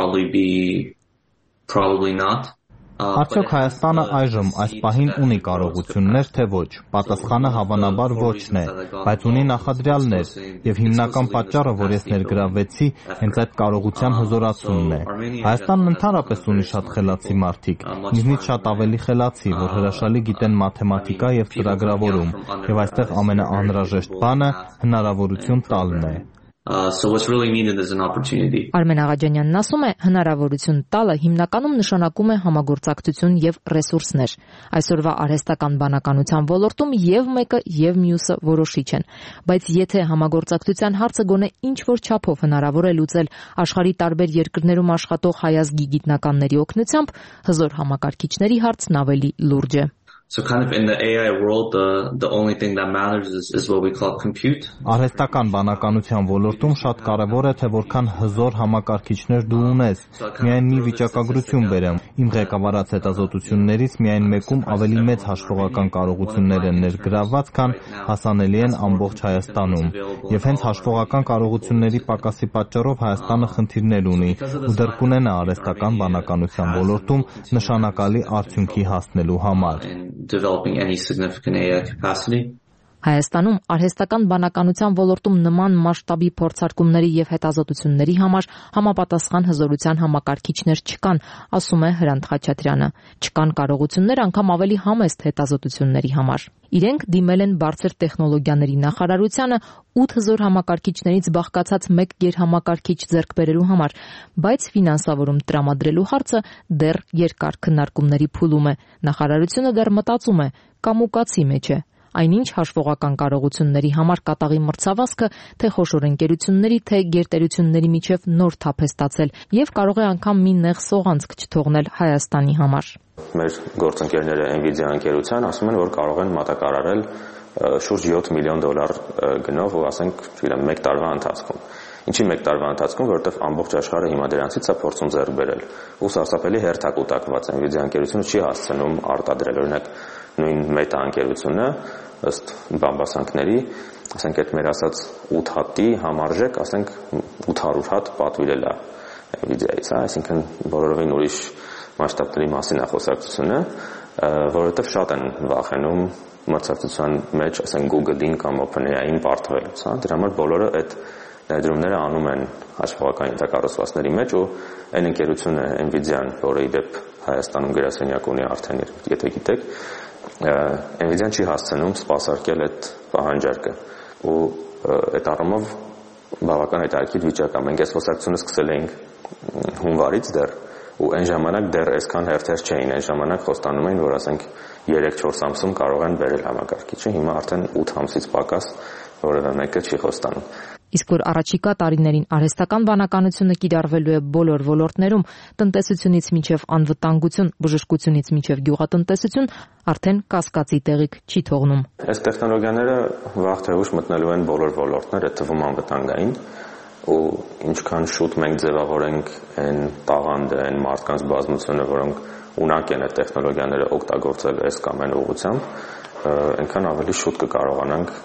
probably not. Արդյոք Հայաստանը այժմ այս պահին ունի կարողություններ, թե ոչ։ Պատասխանը հավանաբար ոչն է, բայց ունի նախադրյալներ, եւ հիմնական պատճառը, որ ես ներգրավվեցի, հենց այդ կարողության հզորացումն է։ Հայաստանն ընդհանրապես ունի շատ խելացի մարդիկ, ինձնից շատ ավելի խելացի, որ հրաշալի գիտեն մաթեմատիկա եւ ծրագրավորում, եւ այստեղ ամենաանհրաժեշտ բանը հնարավորություն տալն է։ So what's really needed is an opportunity. Արմեն Աղաջանյանն ասում է, հնարավորություն տալը հիմնականում նշանակում է համագործակցություն եւ ռեսուրսներ։ Այսօրվա արհեստական բանականության ոլորտում եւ մեկը եւ մյուսը որոշիչ են, բայց եթե համագործակցության հարցը գոնե ինչ որ չափով հնարավոր է լուծել աշխարհի տարբեր երկրներում աշխատող հայազգի գիտնականների օգնությամբ, հզոր համակարգիչների հարցն ավելի լուրջ է։ So kind of in the AI world, the only thing that matters is what we call compute. Արհեստական բանականության ոլորտում շատ կարևոր է, թե որքան հզոր համակարգիչներ դու ունես։ Միայն մի վիճակագրություն բերեմ։ Իմ ղեկավարած հետազոտություններից միայն մեկում ավելի մեծ հաշվողական կարողություններ են ներգրավված, քան հասանելի են ամբողջ Հայաստանում։ Եվ հենց հաշվողական կարողությունների պակասի պատճառով Հայաստանը խնդիրներ ունի ու դեռ կունենա արհեստական բանականության ոլորտում նշանակալի արդյունքի հասնելու համար։ Developing any significant AI capacity. Հայաստանում արհեստական բանականության ոլորտում նման մասշտաբի փորձարկումների եւ հետազոտությունների համար համապատասխան հզորության համակարգիչներ չկան, ասում է Հրանտ Խաչատրյանը։ Չկան կարողություններ անգամ ավելի համեստ հետազոտությունների համար։ Իրենք դիմել են բարձր տեխնոլոգիաների նախարարությանը 8 հզոր համակարգիչներից բաղկացած 1 գերհամակարգիչ ձեռք բերելու համար, բայց ֆինանսավորում տրամադրելու հարցը դեռ երկար քննարկումների փուլում է։ Նախարարությունը դեռ մտածում է, կամուկացի մեջ է։ Այնինչ հաշվողական կարողությունների համար կատաղի մրցավազքը թե խոշոր ընկերությունների, թե գերտերությունների միջև նոր թափ է ստացել եւ կարող է անգամ մի նեղ սողանցք չթողնել Հայաստանի համար։ Մեր գործընկերները Nvidia ընկերության ասում են, որ կարող են մատակարարել շուրջ $7 միլիոն գնով ու ասենք, չգիտեմ, 1 տարվա ընթացքում։ Ինչի 1 տարվա ընթացքում, որովհետև ամբողջ աշխարհը հիմա դրանցից է փորձում ձեռք բերել։ Ու սարսափելի հերթակուտակված Nvidia ընկերությունը չի հասցնում արտադրել, օրինակ նույն Meta ընկերությունը ըստ բամբասանքների, ասենք այդ մեր ասած 8 հատի համարժեք, ասենք 800 հատ պատվիրել է Nvidia-ից, այսինքն բոլորովին ուրիշ մասշտաբների մասին է խոսակցությունը, որովհետև շատ են վախենում մրցակցության մեջ, ասենք Google-ին կամ OpenAI-ին պարտվելուց, հա, դրա համար բոլորը այդ ներդրումները անում են հաշվողական ենթակառուցվածքների մեջ ու այն ընկերությունը Nvidia-ն, որը ի դեպ Հայաստանում գրասենյակ ունի արդեն, եթե գիտեք, Nvidia-ն չի հասցնում սպասարկել այդ պահանջարկը ու այդ առումով բավական հետաքրքիր վիճակ է։ Մենք այս խոսակցությունը սկսել էինք հունվարից դեռ ու այն ժամանակ դեռ այսքան հերթեր չէին, այն ժամանակ խոստանում էին, որ ասենք 3-4 ամսում կարող են բերել համակարգիչը, հիմա արդեն 8 ամսից պակաս որևէ մեկը չի խոստանում։ Իսկ որ առաջիկա տարիներին արհեստական բանականությունը կիրառվելու է բոլոր ոլորտներում, տնտեսությունից մինչև անվտանգություն, բժշկությունից մինչև գյուղատնտեսություն, արդեն կասկածի տեղիք չի թողնում։ Այս տեխնոլոգիաները վաղ թե ուշ մտնելու են բոլոր ոլորտներ, այդ թվում անվտանգային, ու ինչքան շուտ մենք ձևավորենք այն տաղանդը, այն մարդկանց բազմությունը, որոնք ունակ են այդ տեխնոլոգիաները օգտագործել այս կամ այն ուղղությամբ, այնքան ավելի շուտ կկարողանանք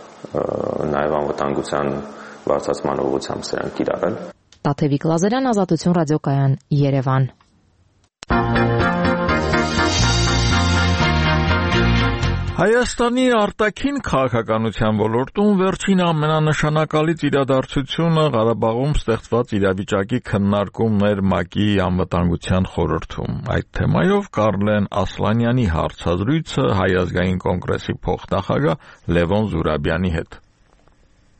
նաև անվտանգության բարձրացման ուղղությամբ սրանք կիրառել։ Տաթևիկ Լազարյան, Ազատություն ռադիոկայան, Երևան։ Հայաստանի արտաքին քաղաքականության ոլորտում վերջին ամենանշանակալից իրադարձությունը Ղարաբաղում ստեղծված իրավիճակի քննարկումն էր ՄԱԿ-ի անվտանգության խորհրդում։ Այդ թեմայով Կարլեն Ասլանյանի հարցազրույցը Հայ ազգային կոնգրեսի փոխնախագահ Լևոն Զուրաբյանի հետ։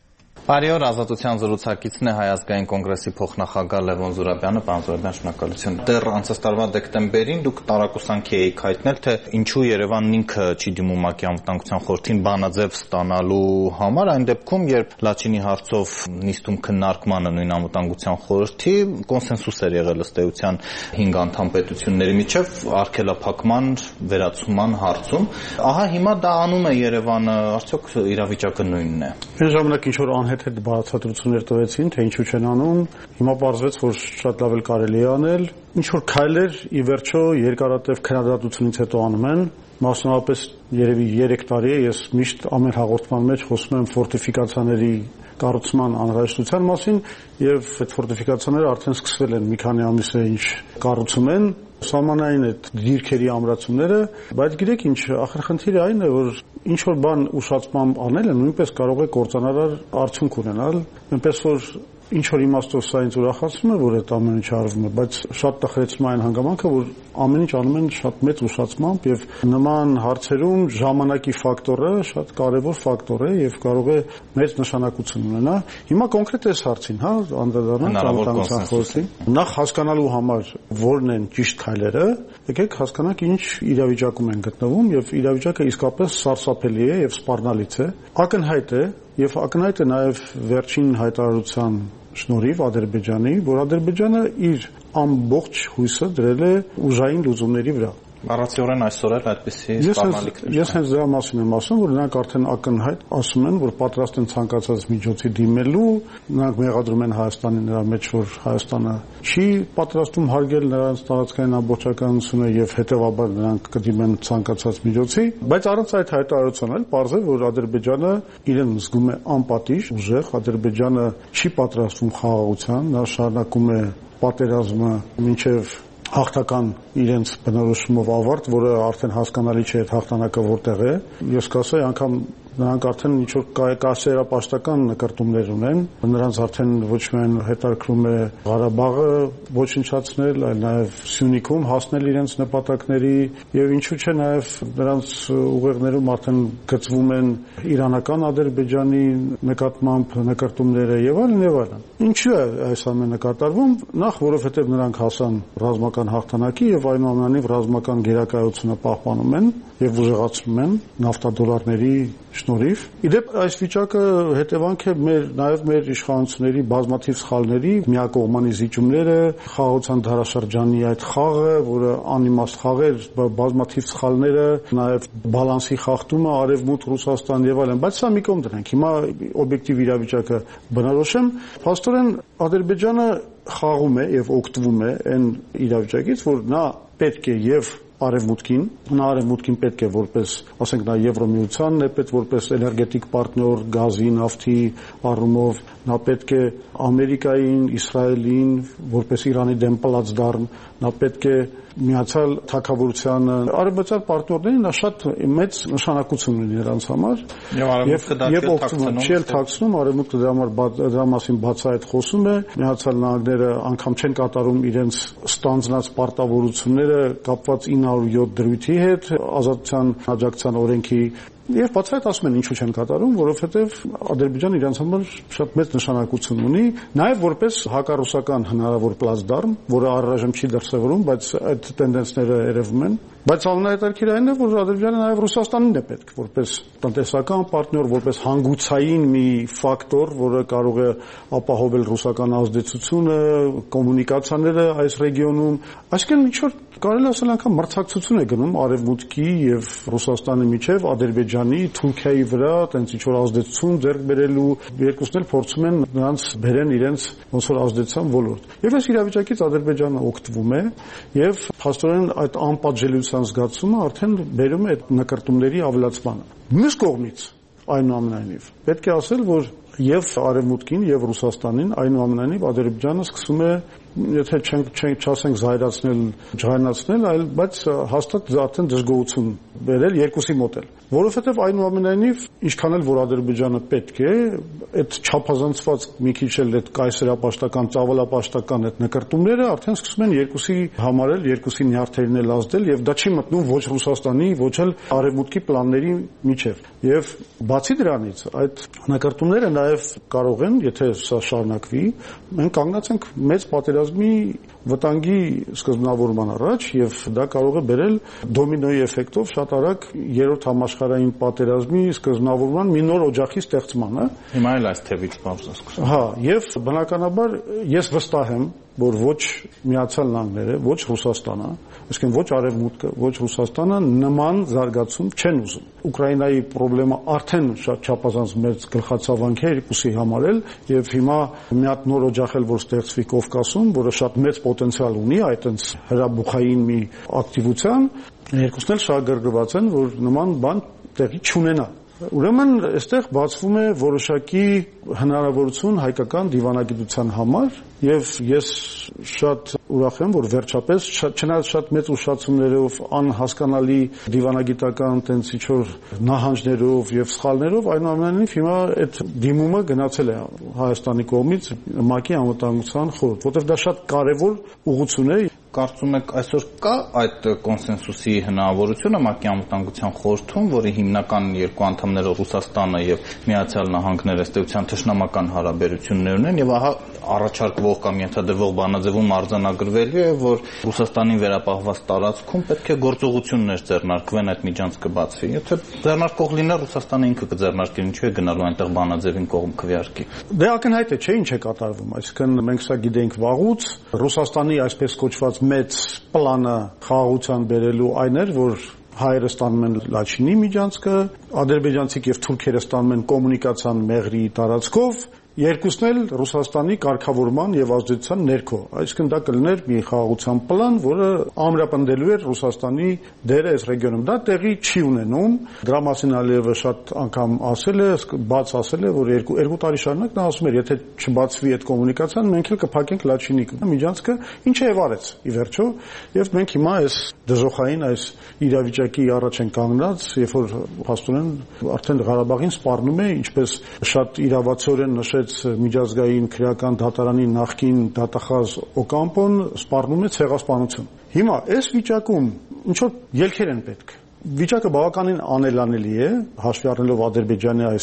Բարի օր, Ազատության զրուցակիցն է Հայ ազգային կոնգրեսի փոխնախագահ Լևոն Զուրաբյանը, պարոն Զուրաբյան, շնորհակալություն։ Դեռ անցած տարվա դեկտեմբերին դուք տարակուսանքի էիք հայտնել, թե ինչու Երևանն ինքը չի դիմում ՄԱԿ-ի անվտանգության խորհրդին բանաձև ստանալու համար, այն դեպքում, երբ Լաչինի հարցով նիստում քննարկմանը նույն անվտանգության խորհրդի կոնսենսուս էր եղել ըստ էության 5 անդամ պետությունների միջև արգելափակման վերացման հարցում։ Ահա հիմա դա անում է Երևանը, արդյոք իրավիճակը նույնն է։ Այն ժամանակ ինչ որ անհետ բացատրություններ տվեցին, թե ինչու չեն անում, հիմա պարզվեց, որ շատ լավ էլ կարելի է անել։ Ինչ որ քայլեր ի վերջո երկարատև քննադատությունից հետո անում են, մասնավորապես երևի 3 տարի է ես միշտ ամեն հաղորդման մեջ խոսում եմ ֆորտիֆիկացիաների կառուցման անհրաժեշտության մասին եւ այդ ֆորտիֆիկացիաները արդեն սկսվել են մի քանի ամիս է ինչ կառուցում են սահմանային այդ դիրքերի ամրացումները, բայց գիտեք ինչ, ախր խնդիրը այն է, որ ինչ որ բան ուշացմամբ անելը նույնպես կարող է կործանարար արդյունք ունենալ, այնպես որ ինչ որ իմաստով սա ինձ ուրախացնում է, որ այդ ամեն ինչ արվում է, բայց շատ տխրեցնում է այն հանգամանքը, որ ամեն ինչ անում են շատ մեծ ուշացմամբ եւ նման հարցերում ժամանակի ֆակտորը շատ կարեւոր ֆակտոր է եւ կարող է մեծ նշանակություն ունենա։ Հիմա կոնկրետ այս հարցին, հա, անդրադառնանք անվտանգության խորհրդին։ Նախ հասկանալու համար որն են ճիշտ քայլերը, եկեք հասկանանք ինչ իրավիճակում են գտնվում եւ իրավիճակը իսկապես սարսափելի է եւ սպառնալից է։ Ակնհայտ է եւ ակնհայտ է նաեւ վերջին հայտարարության շնորհիվ Ադրբեջանի, որ Ադրբեջանը իր ամբողջ հույսը դրել է ուժային լուծումների վրա։ Բառացիորեն այսօր էլ այդպիսի սպառնալիքներ։ Ես հենց դրա մասին եմ ասում, որ նրանք արդեն ակնհայտ ասում են, որ պատրաստ են ցանկացած միջոցի դիմելու, նրանք մեղադրում են Հայաստանի նրա մեջ, որ Հայաստանը չի պատրաստում հարգել նրանց տարածքային ամբողջականությունը եւ հետեւաբար նրանք կդիմեն ցանկացած միջոցի, բայց առանց այդ հայտարարության էլ պարզ է, որ Ադրբեջանը իրեն զգում է անպատիժ, ուժեղ, Ադրբեջանը չի պատրաստվում խաղաղության, նա շարունակում է պատերազմը մինչեւ հաղթական իրենց բնորոշումով ավարտ, որը արդեն հասկանալի չէ այդ հաղթանակը որտեղ է։ Ես կասեի անգամ նրանք արդեն ինչ որ կասերապաշտական նկարտումներ ունեն, նրանց արդեն ոչ միայն հետաքրում է Ղարաբաղը ոչնչացնել, այլ նաև Սյունիքում հասնել իրենց նպատակների եւ ինչու՞ չէ նաև նրանց ուղերձներում արդեն գծվում են իրանական Ադրբեջանի նկատմամբ նկարտումները եւ այլն եւ այլն։ Ինչու է այս ամենը կատարվում։ Նախ որովհետեւ նրանք հասան ռազմական հաղթանակի եւ այնուամենայնիվ ռազմական գերակայությունը պահպանում են եւ ուժեղացնում են նավթադոլարների շնորհիվ։ Իդեպ այս վիճակը հետևանք է նաև մեր իշխանությունների բազմաթիվ սխալների, միակողմանի զիջումները, խաղաղության դարաշրջանի այդ խաղը, որը անիմաստ խաղ էր, բազմաթիվ սխալները, նաև բալանսի խախտումը, Արևմուտք, Ռուսաստան եւ այլն, բայց սա մի կողմ դնենք։ Հիմա օբյեկտիվ իրավիճակը բնորոշեմ, փաստորեն Ադրբեջանը խաղում է եւ օգտվում է այն իրավիճակից, որ նա պետք է եւ Արևմուտքին, նա Արևմուտքին պետք է որպես, ասենք նա Եվրոմիությանն է պետք որպես էներգետիկ պարտներ, գազի, նավթի առումով, նա պետք է Ամերիկային, Իսրայելին որպես Իրանի դեմ պլացդարմ, նա պետք է Միացյալ Թագավորությանը, արևմտյան պարտներներին նա շատ մեծ նշանակություն ունի նրանց համար եւ օգտվում է, չի էլ թաքցնում, Արևմուտքը դրա մասին բացահայտ խոսում է, Միացյալ Նահանգները անգամ չեն կատարում իրենց ստանձնած պարտավորությունները կապված 907 դրույթի հետ, ազատության աջակցության օրենքի Եվ բացահայտ ասում են ինչու չեն կատարում, որովհետև Ադրբեջանը իրենց համար շատ մեծ նշանակություն ունի, նաև որպես հակառուսական հնարավոր պլացդարմ, որը առայժմ չի դրսևորում, բայց այդ տենդենսները երևում են։ Բայց ամենահետաքրքիրը այն է, որ Ադրբեջանը նաև Ռուսաստանին է պետք որպես տնտեսական պարտներ, որպես հանգուցային մի ֆակտոր, որը կարող է ապահովել ռուսական ազդեցությունը, կոմունիկացիաները այս ռեգիոնում։ Այսինքն ինչ որ կարելի ասել անգամ մրցակցություն է գնում Արևմուտքի եւ Ռուսաստանի միջև Ադրբեջանի, Թուրքիայի վրա, տենց ինչ որ ազդեցություն ձեռք բերելու, երկուսն էլ փորձում են նրանց բերեն իրենց ոնց որ ազդեցության ոլորտ։ Եվ այս իրավիճակից Ադրբեջանը օգտվում է եւ փաստորեն այդ անպատժելիության զգացումը արդեն բերում է այդ նկարտումների ավելացմանը։ Մյուս կողմից այնուամենայնիվ պետք է ասել, որ եւ Արևմուտքին եւ Ռուսաստանին այնուամենայնիվ Ադրբեջանը սկսում է եթե չասենք զայրացնել, ջղայնացնել, այլ բայց հաստատ արդեն դժգոհություն բերել երկուսի մոտ էլ, որովհետև այնուամենայնիվ ինչքան էլ որ Ադրբեջանը պետք է այդ չափազանցված մի քիչ էլ այդ կայսերապաշտական, ծավալապաշտական այդ նկարտումները արդեն սկսում են երկուսի համարել, երկուսի նյարդերին էլ ազդել եւ դա չի մտնում ոչ Ռուսաստանի, ոչ էլ Արևմուտքի պլանների միջև։ Եվ բացի դրանից այդ նկարտումները նաեւ կարող են, եթե սա շարունակվի, մենք կանգնած ենք մեծ պատերազմի վտանգի սկզբնավորման առաջ եւ դա կարող է բերել դոմինոյի էֆեկտով շատ արագ երրորդ համաշխարհային պատերազմի սկզբնավորման մի նոր օջախի ստեղծմանը։ Հիմա էլ այս թևից բարձր սկսում։ Հա, եւ բնականաբար ես վստահ եմ, որ ոչ Միացյալ Նահանգները, ոչ Ռուսաստանը, այսինքն ոչ Արևմուտքը, ոչ Ռուսաստանը նման զարգացում չեն ուզում։ Ուկրաինայի խնդրեմը արդեն շատ չափազանց մեծ գլխացավանք է երկուսի համարել եւ հիմա մի հատ նոր օջախ էլ որ ստեղծվի Կովկասում, որը շատ մեծ պոտենցիալ ունի այդտենց հրաբուխային մի ակտիվության, երկուսն էլ շահագրգռված են, որ նման բան տեղի չունենա։ Ուրեմն այստեղ բացվում է որոշակի հնարավորություն հայկական դիվանագիտության համար եւ ես շատ ուրախ եմ, որ վերջապես չնայած շատ մեծ ուշացումներով, անհասկանալի դիվանագիտական տենց ինչ-որ նահանջներով եւ սխալներով, այնուամենայնիվ հիմա այդ դիմումը գնացել է Հայաստանի կողմից ՄԱԿ-ի անվտանգության խորհուրդ, որտեղ դա շատ կարեւոր ուղղություն է։ Կարծում եք այսօր կա այդ կոնսենսուսի հնարավորությունը ՄԱԿ-ի անվտանգության խորհրդում, որի հիմնական երկու անդամները Ռուսաստանը եւ Միացյալ Նահանգները ըստեյության թշնամական հարաբերություններ ունեն եւ ահա առաջարկվող կամ ենթադրվող բանաձևում արձանագրվելու է, որ Ռուսաստանին վերապահված տարածքում պետք է գործողություններ ձեռնարկվեն, այդ միջանցքը բացվի։ Եթե ձեռնարկող լիներ, Ռուսաստանը ինքը կձեռնարկի, ինչու է գնալու այնտեղ բանաձևին կողմ քվեարկի։ Դե ակնհայտ է, չէ՞ ինչ է կատարվում, այսինքն մենք սա գիտենք վաղուց, Ռուսաստանի այսպես կոչված մեծ պլանը խաղաղության բերելու այն էր, որ հայերը ստանում են Լաչինի միջանցքը, ադրբեջանցիք եւ թուրքերը ստանում են կոմունիկացիան Մեղրիի տարածքով, երկուսն էլ Ռուսաստանի կարգավորման եւ ազդեցության ներքո։ Այսինքն դա կլիներ մի խաղաղության պլան, որը ամրապնդելու էր Ռուսաստանի դերը այս ռեգիոնում։ Դա տեղի չի ունենում։ Դրա մասին Ալիևը շատ անգամ ասել է, բաց ասել է, որ երկու տարի շարունակ նա ասում էր, եթե չբացվի այդ կոմունիկացիան, մենք էլ կփակենք Լաչինի միջանցքը, ինչը եւ արեց ի վերջո, եւ մենք հիմա այս դժոխային այս իրավիճակի առաջ են կանգնած, երբ որ փաստորեն արդեն Ղարաբաղին սպառնում է, ինչպես շատ իրավացիորեն նշեց միջազգային քրեական դատարանի նախկին դատախազ Օկամպոն, սպառնում է ցեղասպանություն։ Հիմա այս վիճակում ինչ որ ելքեր են պետք։ Վիճակը բավականին անելանելի է, հաշվի առնելով Ադրբեջանի այս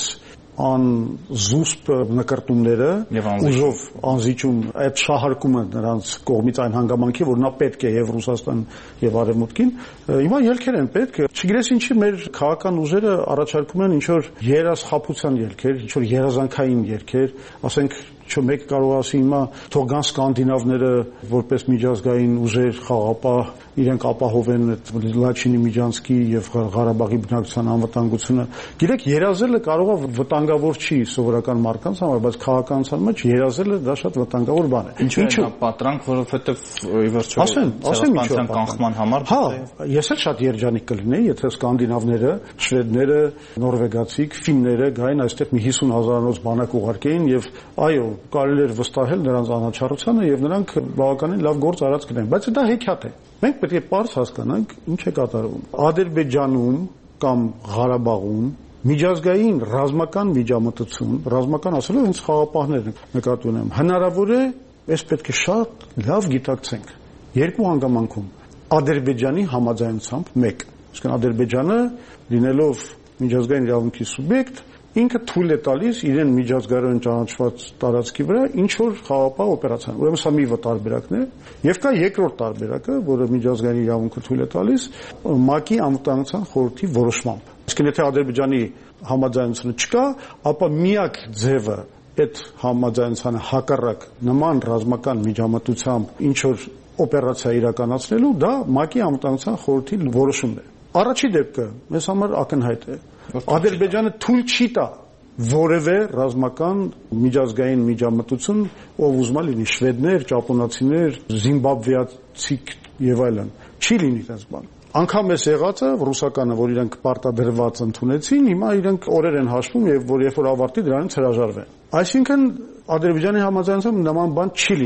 անզուսպ նկարտումները, ուժով անզիջում, այդ շահարկումը նրանց կողմից այն հանգամանքի, որ նա պետք է եւ Ռուսաստան եւ Արևմուտքին, հիմա ելքեր են պետք։ Չգիտես ինչի մեր քաղաքական ուժերը առաջարկում են ինչ որ երազխաբության ելքեր, ինչ որ երազանքային ելքեր, ասենք Չէ մեկ կարող ասի հիմա թող գան սկանդինավները որպես միջազգային ուժեր խաղապահ իրենք ապահովեն Լաչինի միջանցքի եւ Ղարաբաղի բնակչության անվտանգությունը։ Գիտեք, երազելը կարող է վտանգավոր չի սովորական մարդկանց համար, բայց քաղաքականության մեջ երազելը դա շատ վտանգավոր բան է։ Ինչու՞ է պատրանք, որովհետեւ ի վերջո ցեղասպանության կանխման համար։ Հա, ես էլ շատ երջանիկ կլինեի, եթե սկանդինավները, շվեդները, նորվեգացիք, ֆինները գային այստեղ մի 50,000-անոց բանակ ուղարկեին եւ այո կարելի էր վստահել նրանց անաչառությանը եւ նրանք բավականին լավ գործ արած գնային, բայց դա հեքիաթ է։ Մենք պետք է պարզ հասկանանք ինչ է կատարվում։ Ադրբեջանում կամ Ղարաբաղում միջազգային ռազմական միջամտություն, ռազմական ասելով հենց խաղապահներ նկատի ունեմ, հնարավոր է, այս պետք է շատ լավ գիտակցենք։ Երկու հանգամանքում Ադրբեջանի համաձայնությամբ մեկ, այսինքն Ադրբեջանը լինելով միջազգային իրավունքի սուբյեկտ ինքը թույլ է տալիս իրեն միջազգային ճանաչված տարածքի վրա ինչ որ խաղապահ օպերացիան։ Ուրեմն սա մի տարբերակն է, եւ կա երկրորդ տարբերակը, որը միջազգային իրավունքը թույլ է տալիս ՄԱԿ-ի անվտանգության խորհրդի որոշմամբ։ Իսկ եթե Ադրբեջանի համաձայնությունը չկա, ապա միակ ձևը այդ համաձայնությանը հակառակ նման ռազմական միջամտությամբ ինչ որ օպերացիա իրականացնելու դա ՄԱԿ-ի անվտանգության խորհրդի որոշումն է։ Առաջի դեպքը մեզ համար ակնհայտ է։ Ադրբեջանը թույլ չի տա որևէ ռազմական միջազգային միջամտություն, ով ուզում է լինի շվեդներ, ճապոնացիներ, զիմբաբվեացիք եւ այլն, չի լինի այդպես բան։ Անկամ էս եղածը ռուսականը, որ իրենք պարտադրված ընդունեցին, հիմա իրենք օրեր են հաշվում եւ որ երբ որ ավարտի դրանից հրաժարվեն։ Այսինքն Ադրբեջանի համաձայնությամբ նման բան չի լինի։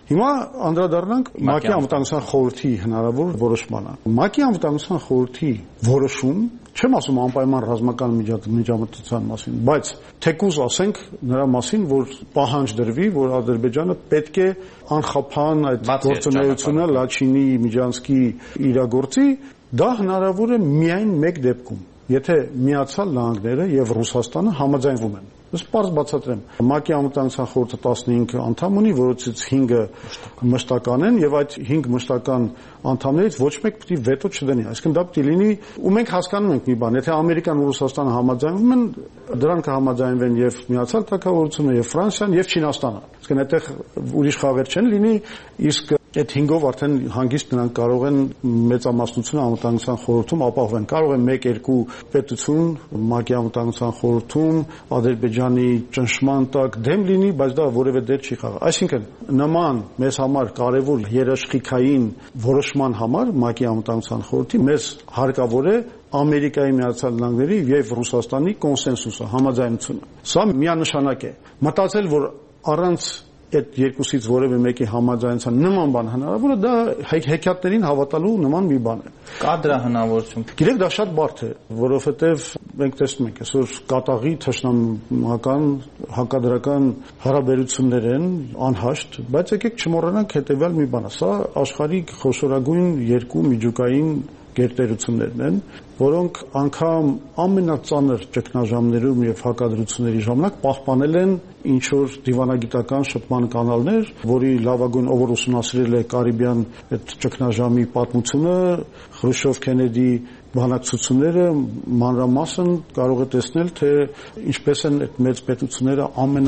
Հիմա անդրադառնանք ՄԱԿ-ի անվտանգության խորհրդի հնարավոր որոշմանը։ ՄԱԿ-ի անվտանգության խորհրդի որոշում, չեմ ասում անպայման ռազմական միջամտության մասին, բայց թեկուզ ասենք նրա մասին, որ պահանջ դրվի, որ Ադրբեջանը պետք է անխափան այդ գործունեությունը Լաչինի, Միջանցքի իրագործի, դա հնարավոր է միայն մեկ դեպքում, եթե Միացյալ Նահանգները եւ Ռուսաստանը համաձայնվում են։ Ես պարզ բացատրեմ։ ՄԱԿ-ի անվտանգության խորհուրդը 15 անդամ ունի, որոնցից 5-ը մշտական են եւ այդ 5 մշտական անդամներից ոչ մեկ պիտի վետո չդնի։ Այսինքն դա պիտի լինի, ու մենք հասկանում ենք մի բան, եթե Ամերիկան ու Ռուսաստանը համաձայնվում են, դրան կհամաձայնվեն եւ Միացյալ Թագավորությունը եւ Ֆրանսիան եւ Չինաստանը։ Այսինքն այդտեղ ուրիշ խաղեր չեն լինի, իսկ այդ 5-ով արդեն հանգիստ նրանք կարող են մեծամասնությունը անվտանգության խորհրդում ապահովեն։ Կարող են 1-2 պետություն ՄԱԿ-ի անվտանգության խորհրդում Ադրբեջանի ճնշման տակ դեմ լինի, բայց դա որևէ դեր չի խաղա։ Այսինքն նման մեզ համար կարևոր երաշխիքային որոշման համար ՄԱԿ-ի անվտանգության խորհրդի մեզ հարկավոր է Ամերիկայի Միացյալ Նահանգների եւ Ռուսաստանի կոնսենսուսը, համաձայնությունը։ Սա միանշանակ է։ Մտածել, որ առանց այդ երկուսից որևէ մեկի համաձայնության նման բան հնարավոր է, դա հեքիաթներին հավատալու նման մի բան է։ Կա դրա հնարավորություն։ Գիտեք, դա շատ բարդ է, որովհետև մենք տեսնում ենք, այսօր կատաղի թշնամական հակադրական հարաբերություններ են անհաշտ, բայց եկեք չմոռանանք հետևյալ մի բանը։ Սա աշխարհի խոշորագույն երկու միջուկային գերտերություններն են, որոնք անգամ ամենածանր ճգնաժամերում եւ հակադրությունների ժամանակ պահպանել են ինչ որ դիվանագիտական շփման կանալներ, որի լավագույն ով ուսումնասիրել է Կարիբյան այդ ճգնաժամի պատմությունը, Խրուշչով-Քենեդի բանակցությունները մանրամասն կարող է տեսնել, թե ինչպես են այդ մեծ պետությունները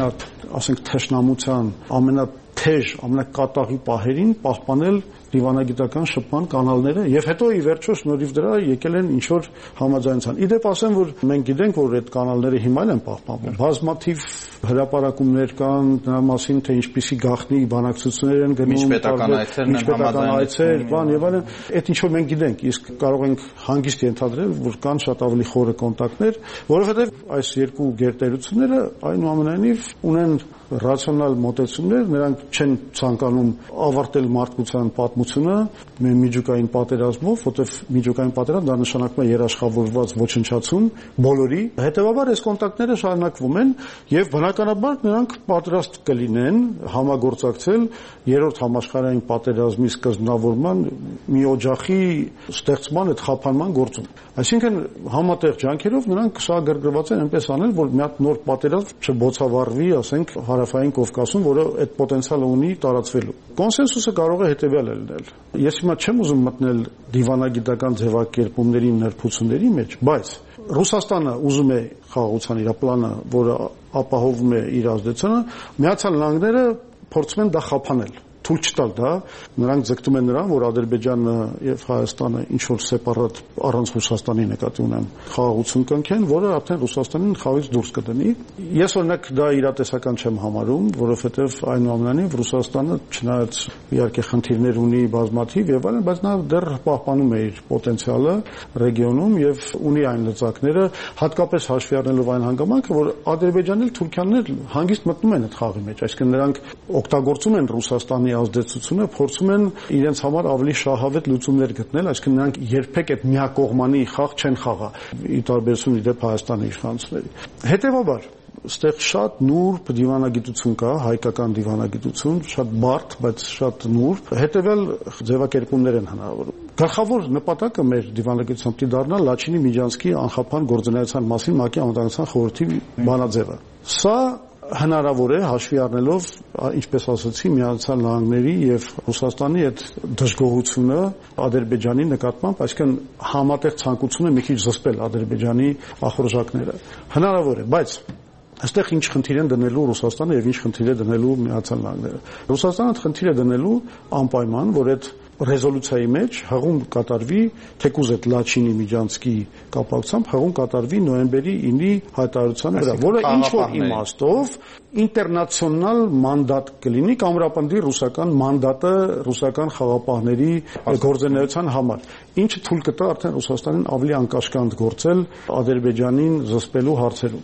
թշնամության ամենաթեժ, ամենակատաղի պահերին պահպանել դիվանագիտական շփման կանալները եւ հետո ի վերջո շնորհիվ դրա եկել են ինչ որ համաձայնության։ Իդեպ ասեմ, որ մենք գիտենք, որ այդ կանալները հիմա են պահպանվում։ Բազմաթիվ հրապարակումներ կան դրա մասին, թե ինչպիսի գաղտնի բանակցություններ են գնում, միջպետական այցեր, բան եւ այլն։ Այդ ինչ որ մենք գիտենք, իսկ կարող ենք հանգիստ ենթադրել, որ կան շատ ավելի խորը կոնտակտներ, որովհետեւ այս երկու գերտերությունները այնուամենայնիվ ունեն ռացիոնալ մոտեցումներ, նրանք չեն ցանկանում ավարտել մարդկության պատմությունը միջուկային պատերազմով, որտեղ միջուկային պատերազմ դա նշանակում է երաշխավորված ոչնչացում բոլորի։ Հետևաբար այս կոնտակտները շարունակվում են եւ բնականաբար նրանք պատրաստ կլինեն համագործակցել երրորդ համաշխարհային պատերազմի սկզբնավորման մի օջախի ստեղծման այդ խափանման գործում։ Այսինքն համատեղ ջանքերով նրանք սա գրգռված են այնպես անել, որ մի հատ նոր պատերազմ չբոցավառվի, ասենք հարավային Կովկասում, որը այդ պոտենցիալը ունի տարածվելու։ Կոնսենսուսը կարող է հետևյալը լինել։ Ես հիմա չեմ ուզում մտնել դիվանագիտական ձևակերպումների նրբությունների մեջ, բայց Ռուսաստանը ուզում է խաղաղության իր պլանը, որը ապահովում է իր ազդեցությունը, Միացյալ Նահանգները փորձում են դա խափանել, թույլ չտալ դա, նրանք ձգտում են նրան, որ Ադրբեջանը եւ Հայաստանը ինչ որ սեպարատ առանց Ռուսաստանի նկատի ունեմ խաղաղություն կնքեն, որը արդեն Ռուսաստանին խաղից դուրս կդնի։ Ես օրինակ դա իրատեսական չեմ համարում, որովհետեւ այնուամենայնիվ Ռուսաստանը չնայած իհարկե խնդիրներ ունի բազմաթիվ եւ այլն, բայց նա դեռ պահպանում է իր պոտենցիալը ռեգիոնում եւ ունի այն լծակները, հատկապես հաշվի առնելով այն հանգամանքը, որ Ադրբեջանն ու Թուրքիան հանգիստ մտնում են այդ խաղի մեջ, այսինքն նրանք օգտագործում են Ռուսաստանի ազդեցությունը, փորձում են իրենց համար ավելի շահավետ լուծումներ գտնել, այսինքն նրանք երբեք այդ միակողմանի խաղ չեն խաղա, ի տարբերություն իդեպ Հայաստանի իշխանությունների։ Հետևաբար այստեղ շատ նուրբ դիվանագիտություն կա, հայկական դիվանագիտություն, շատ բարդ, բայց շատ նուրբ, հետևյալ ձևակերպումներ են հնարավոր։ Գլխավոր նպատակը մեր դիվանագիտության պիտի դառնա Լաչինի Միջանցքի անխափան գործունեության մասին ՄԱԿ-ի անվտանգության խորհրդի բանաձևը։ Սա հնարավոր է հաշվի առնելով, ինչպես ասացի, Միացյալ Նահանգների եւ Ռուսաստանի այդ դժգոհությունը Ադրբեջանի նկատմամբ, այսինքն համատեղ ցանկությունը մի քիչ զսպել Ադրբեջանի ախորժակները։ Հնարավոր է, բայց այստեղ ինչ խնդիր են դնելու Ռուսաստանը եւ ինչ խնդիր է դնելու Միացյալ Նահանգները։ Ռուսաստանը խնդիր է դնելու անպայման, որ այդ ռեզոլյուցիայի մեջ հղում կատարվի, թեկուզ այդ Լաչինի Միջանցքի կապակցությամբ հղում կատարվի նոյեմբերի 9-ի հայտարարության վրա, որը ինչ որ իմաստով ինտերնացիոնալ մանդատ կլինի, կամրապնդի ռուսական մանդատը ռուսական խաղապահների գործունեության համար, ինչը թույլ կտա արդեն Ռուսաստանին ավելի անկաշկանդ գործել Ադրբեջանին զսպելու հարցերում։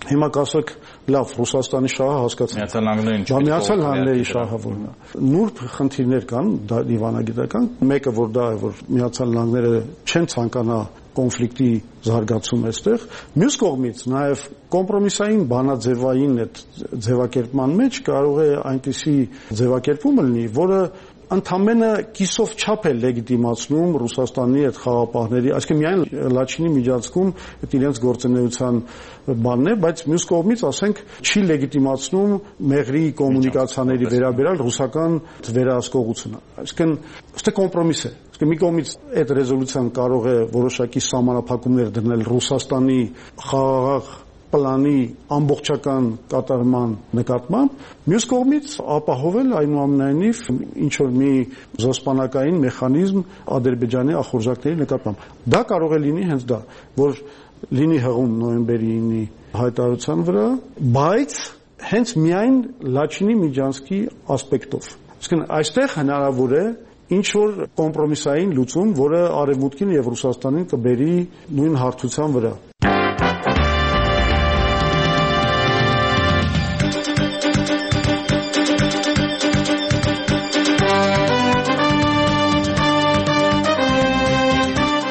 Հիմա կասեք, լավ, Ռուսաստանի շահը հասկացանք։ Միացյալ Նահանգների շահը որն է։ Նուրբ խնդիրներ կան դիվանագիտական, մեկը որ դա է, որ Միացյալ Նահանգները չեն ցանկանա կոնֆլիկտի զարգացում այստեղ, մյուս կողմից նաև կոմպրոմիսային բանաձևային այդ ձևակերպման մեջ կարող է այնպիսի ձևակերպում լինի, որը ընդամենը կիսով չափ է լեգիտիմացնում Ռուսաստանի այդ խաղապահների, այսինքն միայն Լաչինի միջանցքում այդ իրենց գործունեության բանն է, բայց մյուս կողմից ասենք չի լեգիտիմացնում մեղրի կոմունիկացիաների վերաբերյալ ռուսական վերահսկողությունը։ Այսինքն ստե կոմպրոմիս է։ Այսինքն մի կողմից այդ ռեզոլյուցիան կարող է որոշակի սահմանափակումներ դնել Ռուսաստանի խաղաղ պլանի ամբողջական կատարման նկատմամբ, մյուս կողմից ապահովել այնուամենայնիվ ինչ որ մի զոսպանակային մեխանիզմ Ադրբեջանի ախորժակների նկատմամբ։ Դա կարող է լինի հենց դա, որ լինի հղում նոյեմբերի 9-ի հայտարարության վրա, բայց հենց միայն Լաչինի միջանցքի ասպեկտով։ Այսինքն այստեղ հնարավոր է ինչ որ կոմպրոմիսային լուծում, որը Արևմուտքին եւ Ռուսաստանին կբերի նույն հարթության վրա։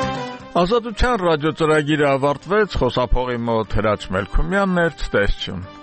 Ազատության ռադիոծրագիրը ավարտվեց, խոսափողի մոտ Հրաչ Մելքումյանն էր, ցտեսություն։